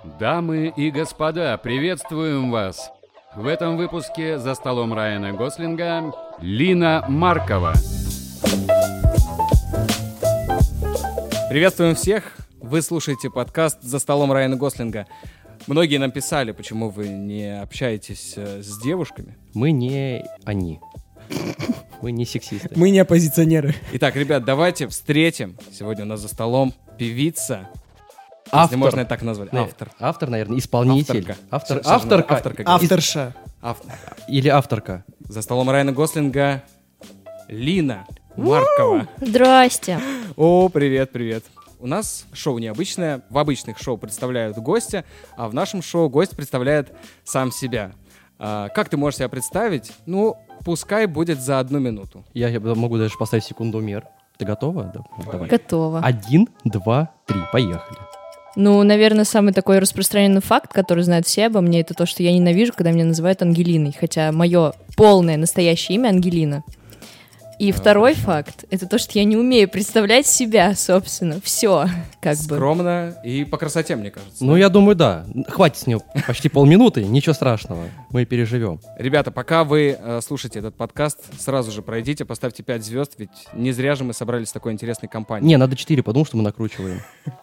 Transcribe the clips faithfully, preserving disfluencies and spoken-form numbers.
Дамы и господа, приветствуем вас! В этом выпуске за столом Райана Гослинга Лина Маркова. Приветствуем всех! Вы слушаете подкаст «За столом Райана Гослинга». Многие нам писали, почему вы не общаетесь с девушками. Мы не они. Мы не сексисты. Мы не оппозиционеры. Итак, ребят, давайте встретим. Сегодня у нас за столом певица. Автор. Если можно это так назвать. Не, Автор. Автор, наверное, исполнитель. Авторка. Автор, Ш- авторка. авторка. Авторша. Автор. Или авторка. За столом Райана Гослинга Лина Маркова. Здрасте. О, привет, привет. У нас шоу необычное. В обычных шоу представляют гостя, а в нашем шоу гость представляет сам себя. А, как ты можешь себя представить? Ну, пускай будет за одну минуту. Я, я могу даже поставить секундомер. Ты готова? Да, давай. Готово. Один, два, три. Поехали. Ну, наверное, самый такой распространенный факт, который знают все обо мне, это то, что я ненавижу, когда меня называют Ангелиной. Хотя мое полное настоящее имя Ангелина. И а, второй хорошо. факт, это то, что я не умею представлять себя, собственно. Все, как бы. Скромно и по красоте, мне кажется. Ну, я думаю, да. Хватит с нее почти полминуты, ничего страшного. Мы переживем. Ребята, пока вы э, слушаете этот подкаст, сразу же пройдите, поставьте пять звезд, ведь не зря же мы собрались в такой интересной компании. Не, надо четыре, потому что мы накручиваем.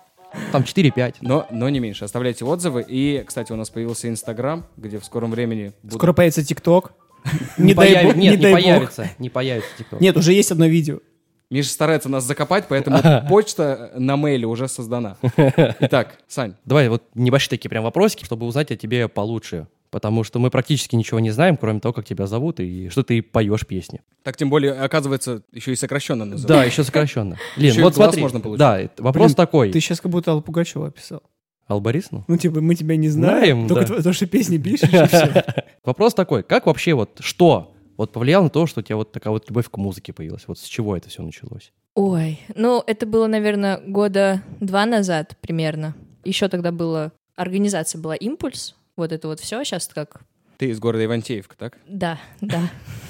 Там четыре-пять. Но, но не меньше. Оставляйте отзывы. И, кстати, у нас появился Инстаграм, где в скором времени... Будут... Скоро появится ТикТок. Не, появ... бог, Нет, не, не появится. Не появится ТикТок. Нет, уже есть одно видео. Миша старается нас закопать, поэтому почта на мейле уже создана. Итак, Сань. Давай вот небольшие такие прям вопросики, чтобы узнать о тебе получше. Потому что мы практически ничего не знаем, кроме того, как тебя зовут и что ты поешь песни. Так, тем более, оказывается, еще и сокращенно называют. Да, еще сокращенно. Лин, еще вот смотри. Можно получить. Да, вопрос Блин, такой. Ты сейчас как будто Аллу Пугачеву описал. Алла Борисовна? Ну, типа, мы тебя не знаем, знаем только да. то, что песни пишешь, и все. Вопрос такой, как вообще вот, что вот повлияло на то, что у тебя вот такая вот любовь к музыке появилась? Вот с чего это все началось? Ой, ну, это было, наверное, года два назад примерно. Еще тогда была, организация была «Импульс», вот это вот все, сейчас как... Ты из города Ивантеевка, так? Да, да.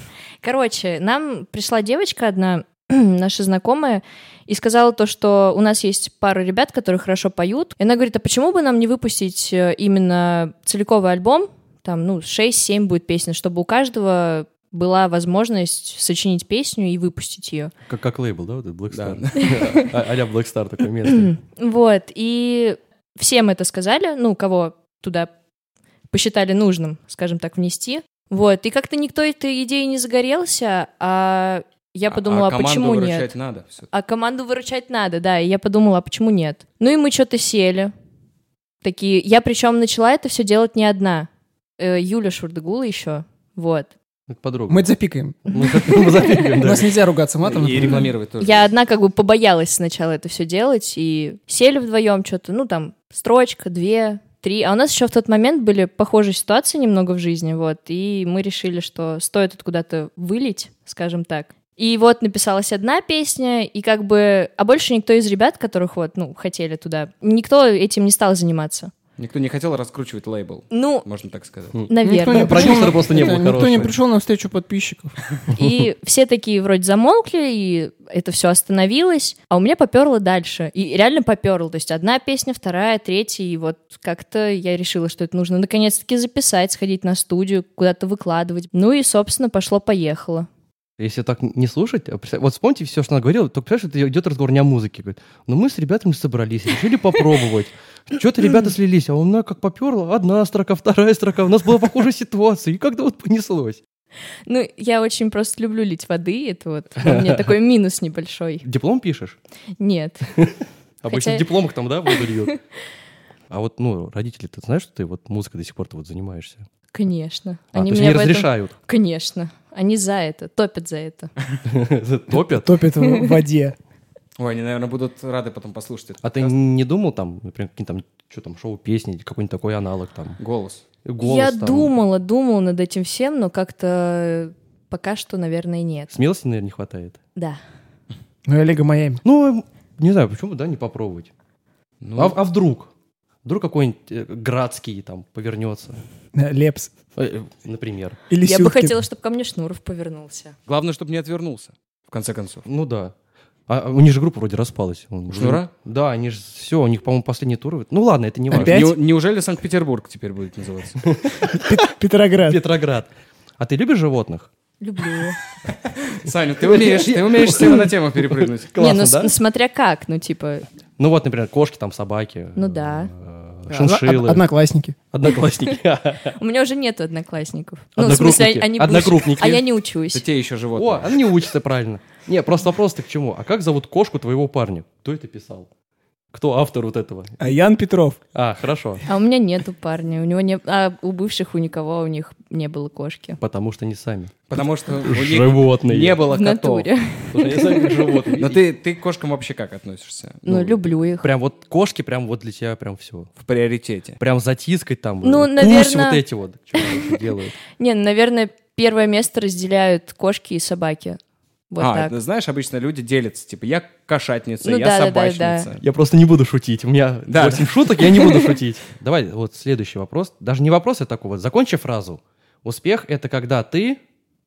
Короче, нам пришла девочка одна, наша знакомая, и сказала то, что у нас есть пара ребят, которые хорошо поют. И она говорит, а почему бы нам не выпустить именно целиковый альбом? Там, ну, шесть-семь будет песен, чтобы у каждого была возможность сочинить песню и выпустить ее. Как, как лейбл, да, вот этот Black Star? А-ля Black Star такое место. Вот, и всем это сказали, ну, кого туда посчитали нужным, скажем так, внести. Вот, и как-то никто этой идеей не загорелся, а я подумала, а, а почему нет? А команду выручать надо. А команду выручать надо, да, и я подумала, а почему нет? Ну и мы что-то сели. Такие, я причем начала это все делать не одна. Э, Юля Шурдыгула еще, вот. Это подруга. Мы это запикаем. Мы запикаем, У нас нельзя ругаться матом. И рекламировать тоже. Я одна как бы побоялась сначала это все делать, и сели вдвоем что-то, ну там, строчка, две... Три. А у нас еще в тот момент были похожие ситуации немного в жизни, вот, и мы решили, что стоит это куда-то вылить, скажем так. И вот написалась одна песня, и как бы... А больше никто из ребят, которых вот, ну, хотели туда, никто этим не стал заниматься. Никто не хотел раскручивать лейбл, ну, можно так сказать. Наверное. Продюсер просто не был хороший. Никто не пришел на встречу подписчиков. И все такие вроде замолкли, и это все остановилось, а у меня поперло дальше. И реально поперло. То есть одна песня, вторая, третья, и вот как-то я решила, что это нужно наконец-таки записать, сходить на студию, куда-то выкладывать. Ну и, собственно, пошло-поехало. Если так не слушать, вот вспомните все, что она говорила, только представляешь, это идет разговор не о музыке. Говорит, ну мы с ребятами собрались, решили попробовать. Что-то ребята слились, а у меня как поперло, одна строка, вторая строка, у нас была похожая ситуация, и как-то вот понеслось. Ну, я очень просто люблю лить воды, это вот у меня такой минус небольшой. Диплом пишешь? Нет. Обычно в дипломах там, да, воду льют. А вот, ну, родители, ты знаешь, что ты вот музыкой до сих пор ты вот занимаешься? Конечно. А, Они то есть не разрешают? Этом... Конечно. Они за это, топят за это. Топят? Топят в воде. Ой, они, наверное, будут рады потом послушать это. А ты не думал там, например, какие-то там, что там, шоу-песни, какой-нибудь такой аналог там? Голос. Голос Я там. думала, думала над этим всем, но как-то пока что, наверное, нет. Смелости, наверное, не хватает? Да. Ну и Олега Майами. Ну, не знаю, почему, да, не попробовать. Ну... А, а вдруг? Вдруг какой-нибудь э, Градский там повернется? Лепс. Э, например. Или Я Сюткин. бы хотела, чтобы ко мне Шнуров повернулся. Главное, чтобы не отвернулся, в конце концов. Ну да. А у них же группа вроде распалась. Он- Шнура? Да, они же все, у них, по-моему, последний тур. Ну ладно, это не важно. Опять? Не- неужели Санкт-Петербург теперь будет называться? Петроград. Петроград. А ты любишь животных? Люблю. Саня, ты умеешь, ты умеешь с темы на тему перепрыгнуть. Не, Классно, ну с- да? смотря как, ну типа, Ну вот, например, кошки, там, собаки. Ну да. э, Шиншиллы. Од- Одноклассники. Одноклассники. у меня уже нету одноклассников. Ну, в смысле, Одногруппники. они бывшие, Одногруппники. а я не учусь. Это те еще О, животные. она не учится правильно. Не, просто вопрос-то к чему? А как зовут кошку твоего парня? Кто это писал? Кто автор вот этого? А Ян Петров. А, хорошо. А у меня нету парня, у него не, а у бывших у никого у них не было кошки. Потому что не сами. Потому что у них Животные. не было В котов. натуре. Потому что они сами как животные. Но ты, ты к кошкам вообще как относишься? Ну, люблю их. Прям вот кошки, прям вот для тебя прям все. В приоритете. Прям затискать там. Ну, э, наверно- пусть вот эти вот. Что они делают. Не, ну, наверное, первое место разделяют кошки и собаки. Вот а, так. это, знаешь, обычно люди делятся, типа, я кошатница, Ну я да, да, да, собачница. да. Я просто не буду шутить. У меня Да. восемь шуток, я не буду шутить. Давай, вот следующий вопрос. Даже не вопрос, а такой вот. Закончи фразу. Успех — это когда ты...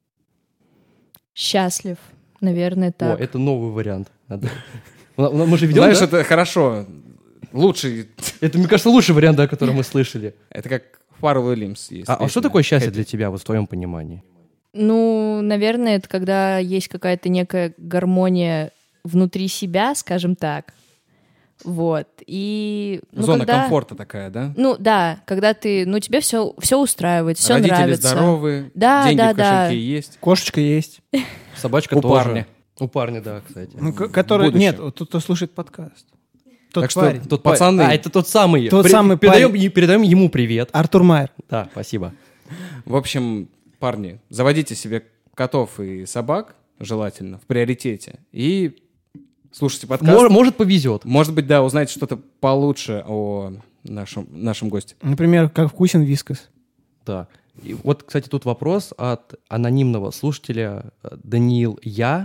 Счастлив, наверное, О, так. это новый вариант. Надо- У- у- Мы же ведем, Знаешь, да? это хорошо. Лучший. Это, мне кажется, лучший вариант, да, который мы слышали. Это как Фаррелл Уильямс есть. А, а что песня. такое счастье Happy. для тебя, вот в твоем понимании? Ну, наверное, это когда есть какая-то некая гармония внутри себя, скажем так. Вот. И... ну, Зона когда- комфорта такая, да? Ну, да, когда ты... Ну, тебе все, все устраивает, все Родители нравится. здоровы, Да, деньги да, в да. кошельке есть. Кошечка есть. Собачка У тоже. парня. У парня, да, кстати. Ну, к- который... Будущее. Нет, вот тот, кто слушает подкаст. Тот Так что парень. Тот Пацаны. парень- А, это тот самый. Тот самый передаем, парень. е- передаем ему привет. Артур Майер. Да, спасибо. В общем, парни, заводите себе котов и собак, желательно, в приоритете, и слушайте подкаст. Мор- может, повезет. Может быть, да, узнаете что-то получше о нашем, нашем госте. Например, как вкусен вискас. Да. И вот, кстати, тут вопрос от анонимного слушателя э, Даниил Я,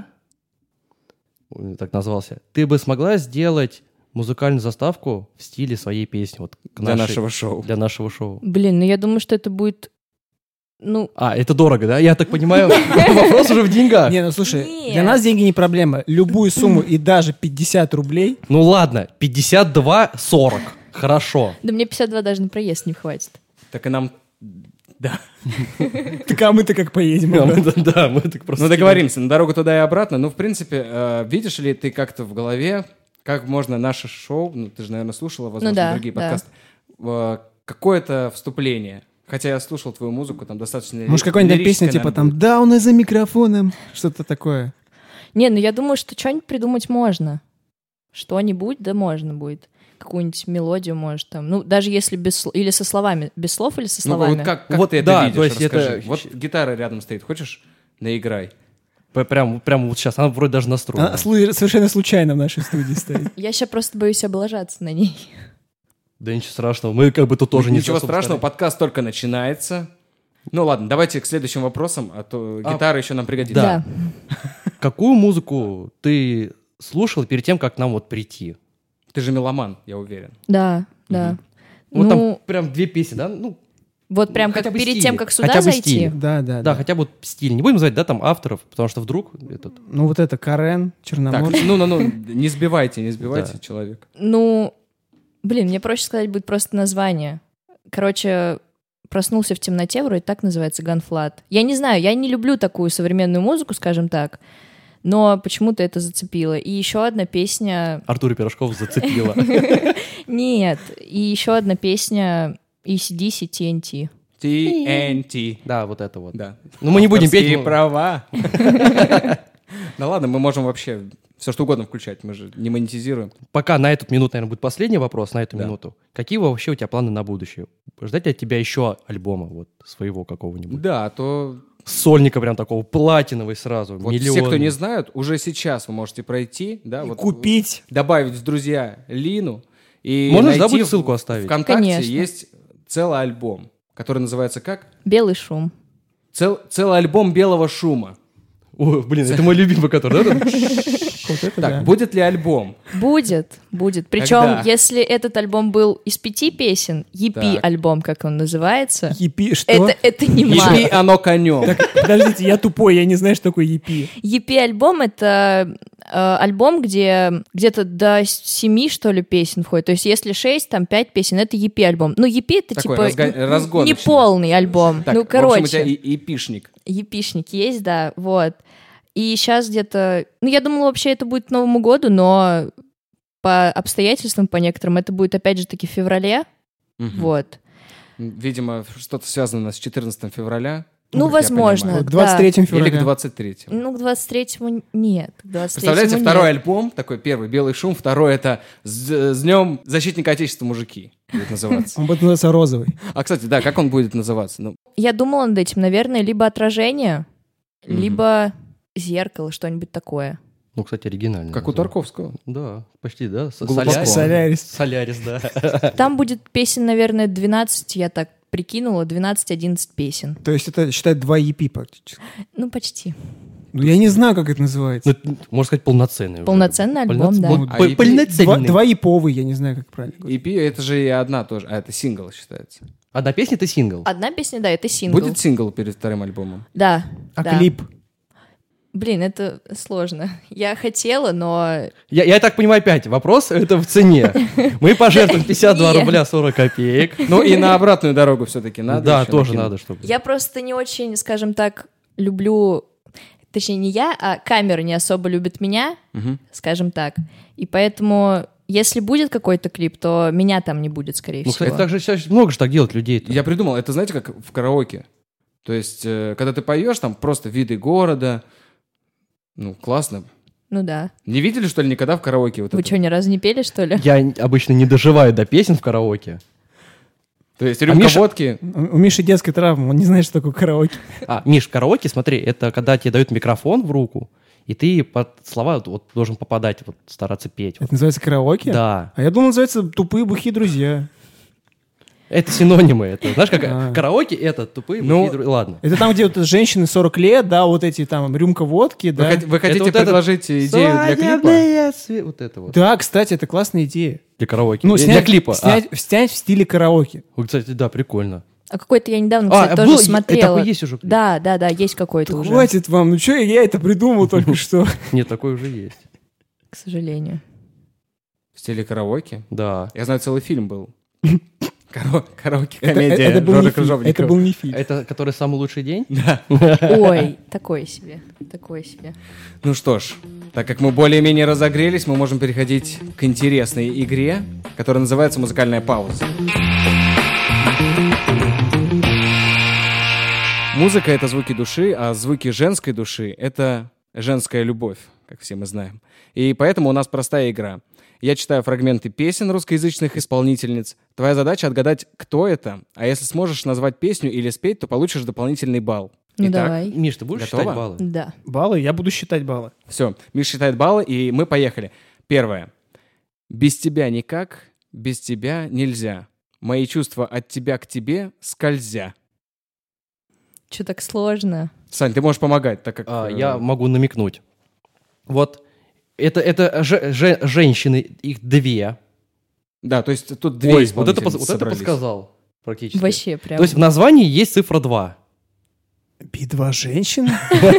он так назвался. Ты бы смогла сделать музыкальную заставку в стиле своей песни? Вот, к Для нашей- нашего шоу. Для нашего шоу. Блин, ну я думаю, что это будет... Ну, А, это дорого, да? Я так понимаю, вопрос уже в деньгах. Не, ну слушай, Нет. для нас деньги не проблема. Любую сумму и даже пятьдесят рублей. Ну ладно, пятьдесят два сорок. Хорошо. да мне пятьдесят два даже на проезд не хватит. Так и нам... Да. Так а мы-то как поедем? Да, мы- обратно? Да, мы так просто... Ну, договоримся, на дорогу туда и обратно. Ну, в принципе, э, видишь ли ты как-то в голове, как можно наше шоу, ну, ты же, наверное, слушала, возможно, Ну да, другие да. подкасты, э, какое-то вступление. Хотя я слушал твою музыку, там достаточно ли- Может, какая-нибудь песня лирическая, типа наверное, там «Да, у нас за микрофоном», что-то такое. Не, ну я думаю, что что-нибудь придумать можно. Что-нибудь, да можно будет. Какую-нибудь мелодию, может, там. Ну, даже если без слов. Или со словами. Без слов или со Ну, словами? вот как, как Вот ты да, это то видишь, есть это- расскажи. Вот гитара рядом стоит, хочешь, наиграй. П- Прям, прям вот сейчас, она вроде даже настроена. Она слу- совершенно случайно в нашей студии стоит. Я сейчас просто боюсь облажаться на ней. Да ничего страшного, мы как бы тут тоже не Ничего особо страшного, старались. подкаст только начинается. Ну ладно, давайте к следующим вопросам, а то А, гитара еще нам пригодится. да. Какую музыку ты слушал перед тем, как к нам вот прийти? Ты же меломан, я уверен. Да, да. Вот Ну, там прям две песни, да? Ну, вот прям хотя как бы перед стиль. тем, как сюда Хотя бы зайти. стиль. Да, да, да, да. хотя бы вот стиль. Не будем называть, да, там авторов, потому что вдруг этот... Ну вот это Карен, Так, Черномор. ну-ну-ну, не сбивайте, не сбивайте Да. человека. Ну, блин, мне проще сказать будет просто название. Короче, «Проснулся в темноте», вроде так называется, «Ганфлат». Я не знаю, я не люблю такую современную музыку, скажем так, но почему-то это зацепило. И еще одна песня... Артур Пирожков зацепила. Нет, и еще одна песня и си ди си ти эн ти. ти эн ти. Да, вот это вот. Да. Ну, мы не будем петь. Авторские мы- права. Да ладно, мы можем вообще все что угодно включать, мы же не монетизируем. Пока на эту минуту, наверное, будет последний вопрос, на эту Да. минуту. Какие вообще у тебя планы на будущее? Ждать от тебя еще альбома вот своего какого-нибудь? Да, а то Сольника прям такого, платиновый сразу, вот миллион. все, кто не знают, уже сейчас вы можете пройти, да, И вот купить. добавить в друзья Лину и Можно же, да, найти будет в- ссылку оставить? ВКонтакте Конечно. есть целый альбом, который называется как? «Белый шум». Цел- целый альбом белого шума. О, блин, это мой любимый, который, да? там? Вот это Так, да. будет ли альбом? Будет, будет. Причем, Когда? если этот альбом был из пяти песен, и Так. пи-альбом, как он называется, Епи, что? это, это не Епи мало. оно конем. Так, подождите, я тупой, я не знаю, что такое Епи. и пи-альбом — это э, альбом, где где-то до семи, что ли, песен входит. То есть, если шесть, там пять песен, это и пи-альбом. Ну, и пи — это Такой типа разго- н- разгоночный. не полный альбом. Так, ну, в общем, у тебя короче, и- эпишник. епишник есть, да, вот. И сейчас где-то... Ну, я думала, вообще это будет к Новому году, но по обстоятельствам, по некоторым, это будет, опять же таки, в феврале. Мгм. Вот. Видимо, что-то связано с четырнадцатого февраля. Ну, как я возможно. понимаю. К двадцать третьему Или к февраля. двадцать третьему. Ну, к двадцать третьему нет. К двадцать Представляете, третьему второй нет. альбом, такой первый, «Белый шум», второй — это «С, с днем защитника Отечества, мужики» будет называться. Он будет называться розовый. А, кстати, да, как он будет называться? Ну, Я думала над этим, наверное, либо отражение, Мгм. либо зеркало, что-нибудь такое. Ну, кстати, оригинально. как у Тарковского. Да, почти, да. С- Глубоко. Солярис. Солярис. Солярис, да. Там будет песен, наверное, двенадцать, я так прикинула, двенадцать-одиннадцать песен. То есть это, считай, два Епи практически. Ну, почти. Ну, я не знаю, как это называется. Ну, можно сказать, полноценный. уже. Полноценный альбом, Полноц- да. вот А по- и пи- Два, Полноценный. два Еповый, я не знаю, как правильно говорить. И пи — это же и одна тоже, а это сингл считается. Одна песня — это сингл. Одна песня, да, это сингл. Будет сингл перед вторым альбомом? Да. А да. клип? Блин, это сложно. Я хотела, но... Я, я так понимаю, опять вопрос это в цене. Мы пожертвуем пятьдесят два Нет. рубля сорок копеек. Ну и на обратную дорогу все-таки надо. Да, еще тоже накинуть. надо, чтобы... Я просто не очень, скажем так, люблю... Точнее, не я, а камера не особо любит меня, Мгм. скажем так. И поэтому, если будет какой-то клип, то меня там не будет, скорее Ну, всего. кстати, так же сейчас много же так делают людей. Я придумал, это знаете, как в караоке. То есть, э, когда ты поешь, там просто виды города. Ну, классно. Ну да. Не видели, что ли, никогда в караоке вот Вы это? что, ни разу не пели, что ли? Я обычно не доживаю до песен в караоке. То есть рюмка Миша- водки. У у Миши детская травма, он не знает, что такое караоке. А, Миш, караоке, смотри, это когда тебе дают микрофон в руку, и ты под слова вот, вот должен попадать, вот стараться петь. Вот. Это называется караоке? Да. А я думал, называется «Тупые бухие друзья». Это синонимы. Это, знаешь, как А. караоке это тупые Ну, бухие дру- Ладно. Это там, где вот женщины сорок лет, да, вот эти там рюмка водки, Вы, да. хот- вы хотите вот этот предложить идею для клипа? Свадебная све- Вот это вот. Да, кстати, это классная идея. Для караоке. Ну, Для- снять, для клипа. Снять, снять в стиле караоке. А. Вот, кстати, да, прикольно. А какой-то я недавно, А, кстати, тоже был- смотрела. такой есть уже клип? Да, да, да, есть какой-то Да уже, хватит вам, ну что, я это придумал только что. Нет, такой уже есть. к сожалению. В стиле караоке? Да. Я знаю, целый фильм был. Карао- Это, Караоке-комедия это был Жоры не фильм, Крыжовникова. это был не фильм. Это который «Самый лучший день»? Ой, такое себе, такое себе. Ну что ж, так как мы более-менее разогрелись, мы можем переходить к интересной игре, которая называется «Музыкальная пауза». Музыка — это звуки души, а звуки женской души — это женская любовь, как все мы знаем. И поэтому у нас простая игра. Я читаю фрагменты песен русскоязычных исполнительниц. Твоя задача — отгадать, кто это, а если сможешь назвать песню или спеть, то получишь дополнительный балл. Ну Итак, давай. Миш, ты будешь Готова? считать баллы? Да. Баллы? Я буду считать баллы. Все, Миша считает баллы, и мы поехали. Первое. Без тебя никак, без тебя нельзя. Мои чувства от тебя к тебе скользя. Что так сложно? Сань, ты можешь помогать, так как... А, э, я могу намекнуть. Вот это, это же- же- женщины, их две. Да, то есть тут две Ой, вот это, исполнительницы пос- вот это собрались. подсказал практически. Вообще прям. То есть в названии есть цифра два. Би два женщин?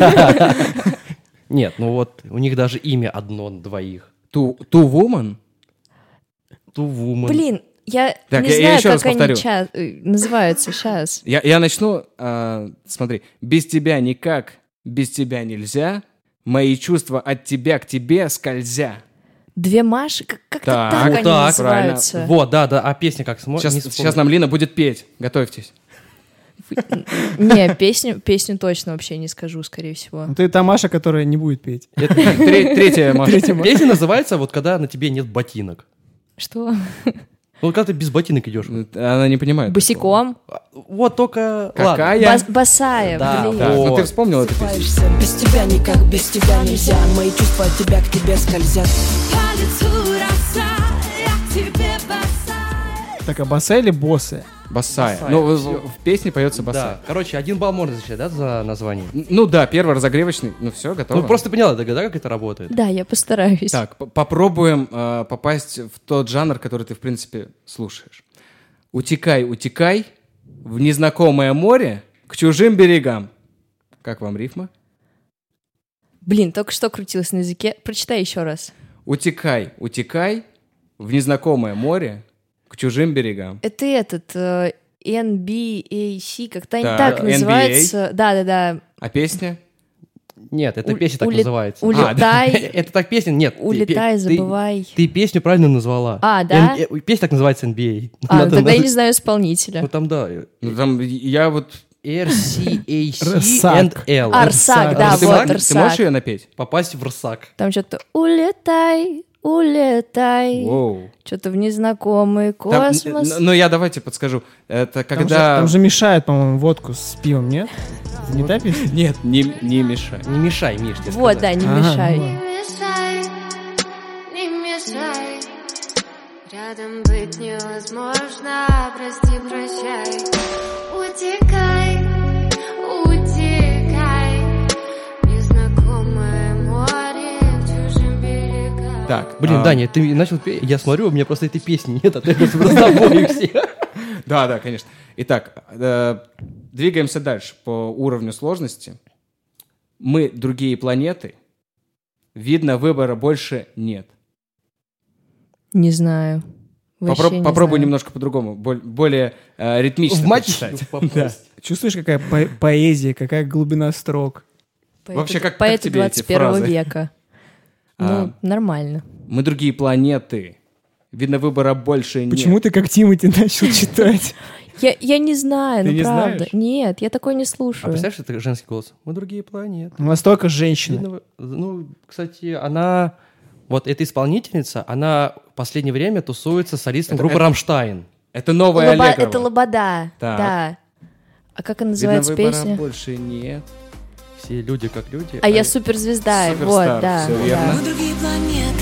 Нет, ну вот у них даже имя одно на двоих. Two, two woman? Two woman. Блин, я Так, не я- я знаю, еще раз как они повторю. ча- э, называются сейчас. Я, я начну... а, смотри. Без тебя никак, без тебя нельзя. Мои чувства от тебя к тебе скользя. Две Маши? Как- Как-то Так, так, вот они так, называются. Вот, да, да, а песня как смо... Сейчас, не сейчас вспомню. нам Лина будет петь. Готовьтесь. Не, песню, песню точно вообще не скажу, скорее всего. Ну, ты та Маша, которая не будет петь. Тре- Третья, Маша. Песня называется вот когда на тебе нет ботинок. Что? Ну, когда ты без ботинок идешь. Она не понимает. Босиком? Вот только... Какая? Ладно. Бас- Босая, Да, блин. Так, ну Вот. ты вспомнил эту песню? Просыпаешься, без тебя никак, без тебя нельзя. Мои чувства от тебя к тебе скользят. По лицу роса, я к тебе босая. Так, а босая или босая? Босая. Босая, Ну, в, всё. в песне поется босая. Да. Короче, один балл можно зачитать, да, за название? Н- Ну да, первый разогревочный. Ну все, готово. Ну, просто поняла, да, да, как это работает? Да, я постараюсь. Так, п- попробуем э, попасть в тот жанр, который ты, в принципе, слушаешь. Утекай, утекай в незнакомое море к чужим берегам. Как вам рифма? Блин, только что крутилось на языке. Прочитай еще раз. Утекай, утекай в незнакомое море к чужим берегам. Это этот э, эн би эй си, как-то Да, так эн би эй. называется. Да-да-да. А песня? Нет, это У- песня так уле- называется. Улетай, Это так песня? Нет. ты- улетай, ты- забывай. Ты песню правильно назвала. А, да? Эн- э, Песня так называется эн би эй. А, Надо- тогда я надо- не знаю исполнителя. Ну там, да. э, Ну там я вот... эр си эй си Рсак. and L. Арсак, да, ты, вот, мог- ты Арсак. можешь ее напеть? Попасть в Рсак. Там что-то улетай, улетай, Воу. что-то в незнакомый Там, космос. н- ну я давайте подскажу. Это Там, же, когда... там же мешают, по-моему, водку с пивом, нет? Не та песня? Нет, не, не мешай. Не мешай, Миш, тебе Вот, да, сказать. не Ага, мешай. ну ладно. мешай, не мешай. Рядом быть невозможно, прости, прощай. Утекай, утекай. Незнакомое море к чужим берегам. Так, Блин, а, Даня, ты начал петь, я смотрю, у меня просто этой песни нет, а ты просто с тобой все. Да, да, конечно. Итак, э, двигаемся дальше по уровню сложности. Мы другие планеты. Видно, выбора больше нет. Не знаю. Вообще Попро- не попробуй знаю. немножко по-другому, боль- более э, ритмично В мать прочитать. попасть. Чувствуешь, какая по- поэзия, какая глубина строк? Поэты- Вообще, как- как поэты тебе эти двадцать первого фразы? века. Ну, А. нормально. Мы другие планеты. Видно, выбора больше нет. Почему ты как Тимати начал читать? Я, я не знаю, Ты ну не правда. знаешь? Нет, я такой не А слушаю. представляешь, это женский голос? Мы другие планеты. У нас только женщины. Видно, вы- Ну, кстати, она... Вот эта исполнительница, она в последнее время тусуется с солистом Это- группы это- «Рамштайн». Это новая Лоба- Аллегрова. это Лобода, Так. да. А как она Видно, называется выбора песня? больше нет. Все люди как люди. А я суперзвезда, Суперстар, вот, да. всё да. верно. Мы другие планеты.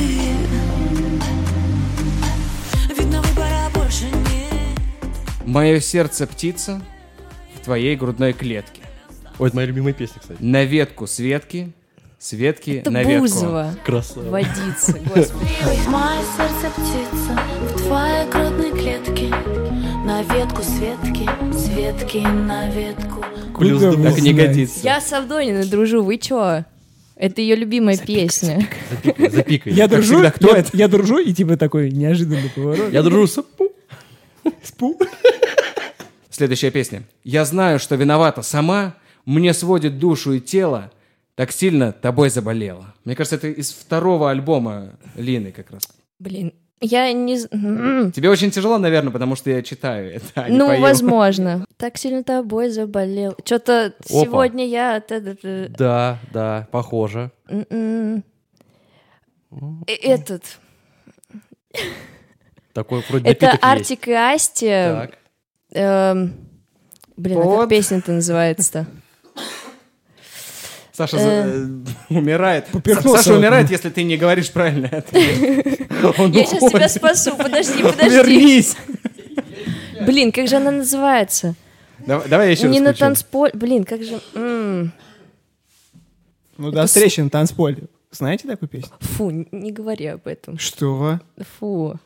Видно, выбора больше нет. Мое сердце птица в твоей грудной клетке. Ой, это моя любимая песня, кстати. На ветку с ветки, с ветки Это на ветку. Бузова. Красава. Водица, господи. Мое сердце птица в твоей грудной клетке. На ветку с ветки, с ветки на ветку. Плюс Куда два. вы Так не знаете? годится. Я с Авдониной дружу, вы чё? Это ее любимая песня. Запикай, запикай. Я Как дружу, всегда, кто я, это? я дружу, и типа такой неожиданный поворот. Я дружу с... Спу. Следующая песня. Я знаю, что виновата сама, мне сводит душу и тело, так сильно тобой заболела. Мне кажется, это из второго альбома Лины как раз. Блин, я не... з- м. Тебе очень тяжело, наверное, потому что я читаю это, а не Ну, пою. возможно. Так сильно тобой заболел. Что-то Опа. сегодня я... та-та-та. Да, да, похоже. М-м. Э, Этот... Такой вроде Это напиток есть. Артик и Асти. Так. Эм, Блин, а Вот. как песня-то называется-то? Саша за- э, умирает. Поперхнулся. Саша умирает, если ты не говоришь правильно ответ. Он Я сейчас уходит. тебя спасу. Подожди, подожди. Вернись. Блин, как же она называется? Давай, давай я еще Не раз на включу. танцполе. Блин, как же... м. Ну, до встречи на танцполе. Знаете такую песню? Фу, н- не говори об этом. Что? Фу.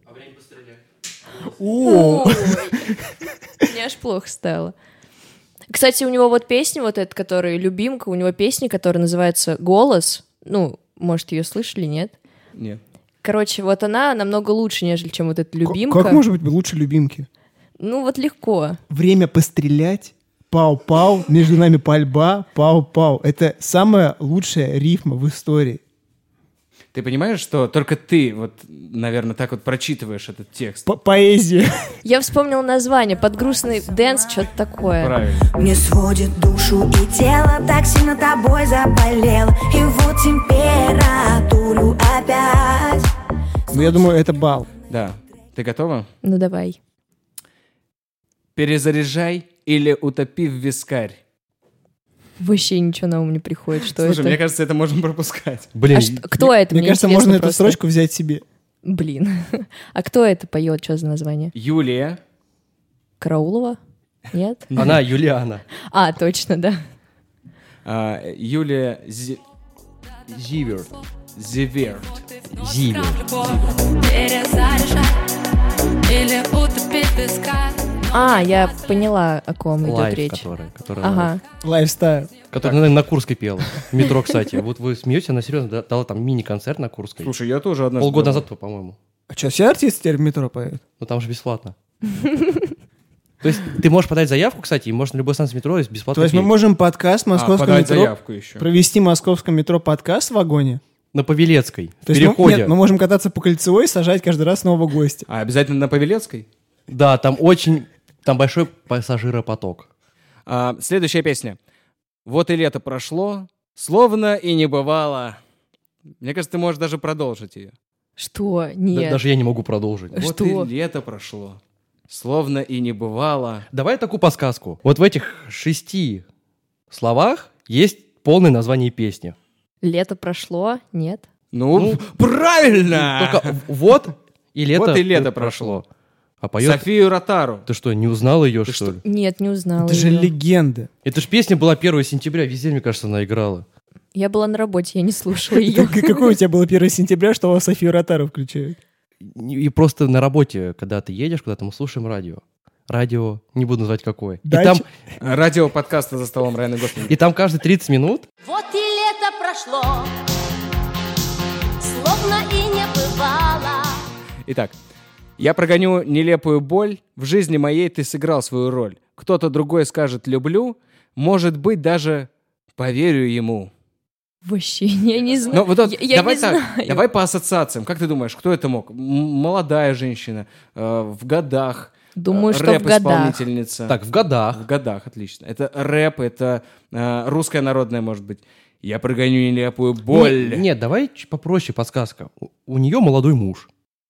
О, Ой. Мне аж плохо стало. Кстати, у него вот песня, вот эта, которая любимка, у него песня, которая называется «Голос». Ну, может, ее слышали, нет? Нет. Короче, вот она намного лучше, нежели чем вот эта любимка. как может быть лучше любимки? Ну, вот легко. Время пострелять, пау-пау, между нами пальба, пау-пау. Это самая лучшая рифма в истории. Ты понимаешь, что только ты, вот, наверное, так вот прочитываешь этот текст? По- Поэзия. Я вспомнила название «Подгрустный дэнс», что-то такое. Правильно. Мне сводит душу и тело, так сильно тобой заболел. И вот температуру опять. Ну, я думаю, это бал. Да. Ты готова? Ну, давай. Перезаряжай или утопи в вискарь. Вообще ничего на ум не приходит, что Слушай, это. мне кажется, это можем пропускать. Блин, А что- кто это? Мне кажется, интересно можно эту просто. строчку взять себе. Блин. А кто это поет? Что за название? Юлия. Караулова? Нет? Она Юлиана. А, точно, да. а, Юлия Зи- Зиверт. Зиверт. Зиверт. А, я поняла, о ком идет Лайф, речь. которая, которая, Ага. Лайфстайл. которая, наверное, на Курской пела. В метро, кстати. Вот вы смеетесь, она серьезно да- дала там мини-концерт на Курской. Слушай, я тоже однажды... Полгода давал. назад, по-моему. А что, все артисты теперь в метро поют? Ну там же бесплатно. То есть ты можешь подать заявку, кстати, и можешь на любой станции метро есть бесплатно То есть мы петь. можем подкаст в А, московском подать метро, заявку еще. провести в московском метро подкаст в вагоне? На Павелецкой, в То есть мы, переходе. нет, мы можем кататься по Кольцевой и сажать каждый раз нового гостя. А обязательно на Павелецкой? Да, там очень... Там большой пассажиропоток. А, следующая песня. Вот и лето прошло, словно и не бывало. Мне кажется, ты можешь даже продолжить ее. Что? Да- Нет. даже я не могу продолжить. Что? Вот и лето прошло, словно и не бывало. Давай такую подсказку. Вот в этих шести словах есть полное название песни. Лето прошло? Нет. Ну, Ну, правильно! Только в- вот и лето, Вот и лето прошло. А поет... Софию Ротару. Ты что, не узнал ее, Ты что что? ли? Нет, не узнала. Это же её. легенда. Это ж песня была первого сентября, везде, мне кажется, она играла. Я была на работе, я не слушала ее. Как- Какое у тебя было первое сентября, что вас Софию Ротару включают? И и просто на работе, когда ты едешь, куда-то мы слушаем радио. Радио, не буду называть какое. И Дача. там, Радио подкаста «За столом» Райана Гослинга. и там каждые тридцать минут Вот и лето прошло, словно и не бывало. Итак, я прогоню нелепую боль. В жизни моей ты сыграл свою роль. Кто-то другой скажет «люблю», может быть, даже поверю ему. Вообще, я не знаю. Но вот вот Я- я давай не так, знаю. давай по ассоциациям. Как ты думаешь, кто это мог? М- молодая женщина, э, в годах, Думаю, э, что в годах. рэп-исполнительница. так в годах. В годах, отлично. Это рэп, это э, русская народная, может быть. Я прогоню нелепую боль. Не- Нет, давай чуть попроще подсказка. У, у нее молодой муж.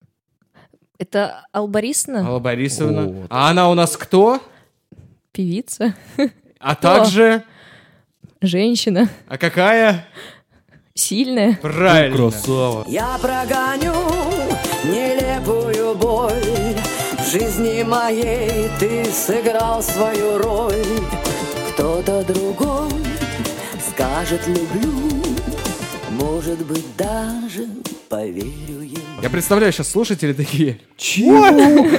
Это Алла Борисовна? Алла Борисовна. Вот. А она у нас кто? Певица? А также... Женщина? А какая? Сильная? Правильно. Красава. Я прогоню нелепую боль. В жизни моей ты сыграл свою роль. Кто-то другой скажет «люблю». Может быть, даже поверю ему. Я представляю, сейчас слушатели такие. Чего?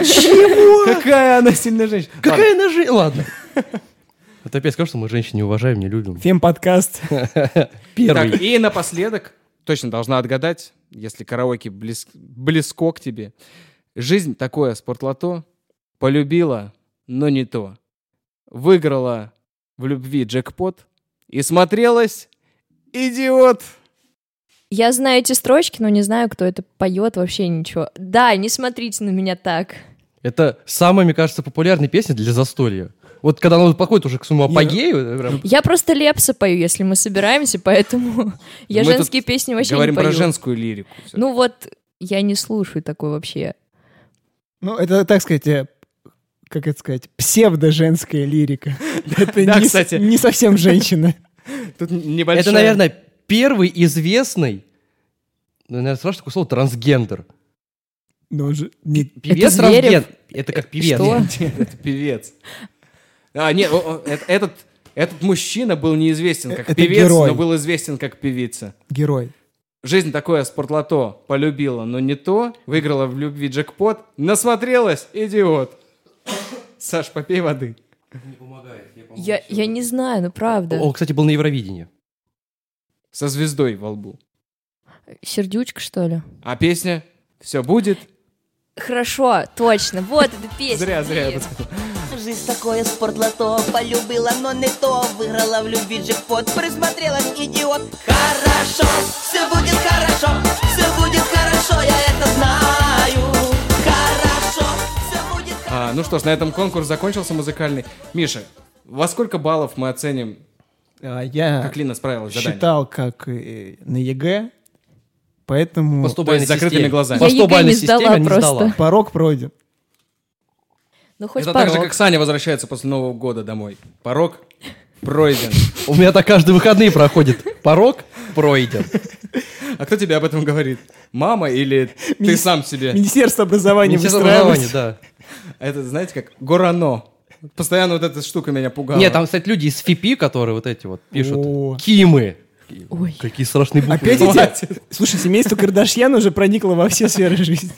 Какая она сильная женщина. Какая она же... Ладно. Это опять скажу, что мы женщин не уважаем, не любим. Фем-подкаст. Первый. Так, и напоследок, точно должна отгадать, если караоке близ- близко к тебе. Жизнь такое спортлото, полюбила, но не то. Выиграла в любви джекпот и смотрелась идиот. Я знаю эти строчки, но не знаю, кто это поет, вообще ничего. Да, не смотрите на меня так. Это самая, мне кажется, популярная песня для застолья. Вот когда она подходит уже к своему апогею, это прям- Я просто Лепса пою, если мы собираемся, поэтому я Мы тут женские песни вообще Говорим не пою. про женскую лирику. всё. Ну вот, я не слушаю такой вообще. Ну, это, так сказать, э, как это сказать, псевдо-женская лирика. Это Да, не с- кстати. не совсем женщина. Тут небольшая... Это, наверное, первый известный, ну, наверное, страшно такое слово, трансгендер. Но он же не- Певец Зверев? трансгендер. Это как певец. Что? Нет, это певец. А, нет, о- о, э- этот, этот мужчина был неизвестен как Это певец, герой. но был известен как певица. герой. Жизнь такое спортлото полюбила, но не то. Выиграла в любви джекпот. Насмотрелась, идиот. Саш, попей воды. Я, я не знаю, ну правда. Он, кстати, был на Евровидении. Со звездой во лбу. Сердючка, что ли? А песня «Все будет». Хорошо, точно, вот эта песня. Зря, зря я блин. подсказал. Жизнь такое спортлото, полюбила, но не то. Выиграла в любви джекпот, присмотрелась идиот. Хорошо, все будет хорошо, все будет хорошо, я это знаю. Хорошо, все будет хорошо. А, ну что ж, на этом конкурс закончился музыкальный. Миша, во сколько баллов мы оценим, А Я как Лина справилась с заданием? считал, как э, на ЕГЭ, поэтому По сто То есть бальной закрытыми системе. глазами. По Я сто ЕГЭ бальной не сдала системе не просто. сдала. порог пройден. Ну хоть Это так же, порог. как Саня возвращается после Нового года домой. Порог пройден. У меня так каждые выходные проходит. Порог пройден. А кто тебе об этом говорит? Мама или ты Мини- сам себе? Министерство образования Министерство выстраивать. образования, да. Это, знаете, как Горано. Постоянно вот эта штука меня пугала. Нет, там, кстати, люди из ФИПИ, которые вот эти вот пишут. О. Кимы. Ой. Какие страшные буквы. Опять Хватит. эти... Слушай, семейство Кардашьян уже проникло во все сферы жизни.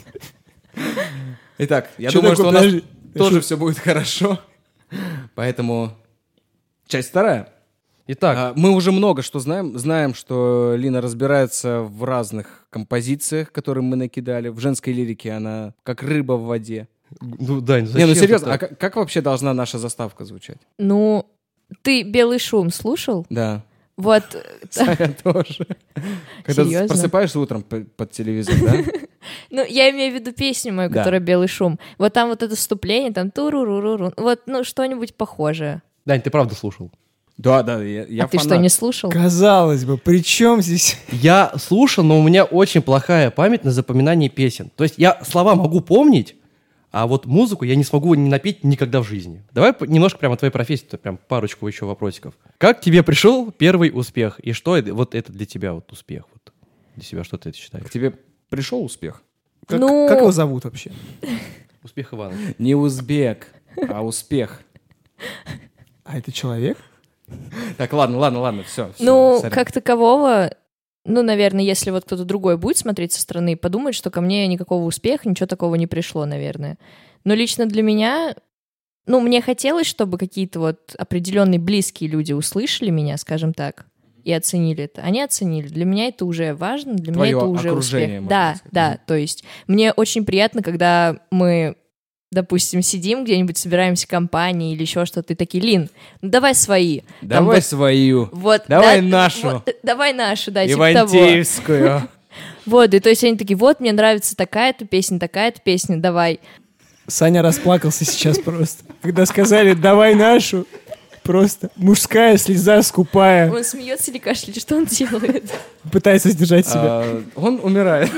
Итак, я Чё думаю, что такое? у нас Подожди. тоже Шо- все будет хорошо. Поэтому часть вторая. Итак, А, мы уже много что знаем. Знаем, что Лина разбирается в разных композициях, которые мы накидали. В женской лирике она как рыба в воде. ну, Дань, Не, ну зачем серьезно, ты а так? как, как вообще должна наша заставка звучать? Ну, ты «Белый шум» слушал? Да. Вот, Саня тоже. Когда Серьезно? просыпаешься утром п- под телевизор, да? ну, я имею в виду песню мою, Да. которая «Белый шум». Вот там вот это вступление, там туруруруру. Вот, ну, что-нибудь похожее. Дань, ты правда слушал? Да, да, я, я а ты что, фанат. не слушал? Казалось бы, при чем здесь... Я слушал, но у меня очень плохая память на запоминание песен. То есть я слова могу помнить, а вот музыку я не смогу не напеть никогда в жизни. Давай п- немножко прямо о твоей профессии, то прям парочку еще вопросиков. Как тебе пришел первый успех? И что это, вот это для тебя вот успех? Вот для себя что ты это считаешь? К тебе пришел успех? Как, Ну- как его зовут вообще? Успех Ивана. Не узбек, а успех. А это человек? Так, ладно, ладно, ладно, все. Ну, как такового, ну, наверное, если вот кто-то другой будет смотреть со стороны, подумает, что ко мне никакого успеха, ничего такого не пришло, наверное. Но лично для меня, ну, мне хотелось, чтобы какие-то вот определенные близкие люди услышали меня, скажем так, и оценили это. Они оценили. Для меня это уже важно, для Твое меня это уже окружение, успех. можно Да, сказать. да, то есть мне очень приятно, когда мы, допустим, сидим где-нибудь, собираемся компанией или еще что-то, и такие: Лин, ну давай свои. Там Давай вот- свою. вот, Давай да, нашу. вот, э, давай нашу, да, типа того. Ивантеевскую. Вот, и то есть они такие: вот, мне нравится такая-то песня, такая-то песня, давай. Саня расплакался сейчас просто. Когда сказали «давай нашу», просто мужская слеза скупая. Он смеется или кашляет, что он делает? Пытается сдержать себя. А, Он умирает.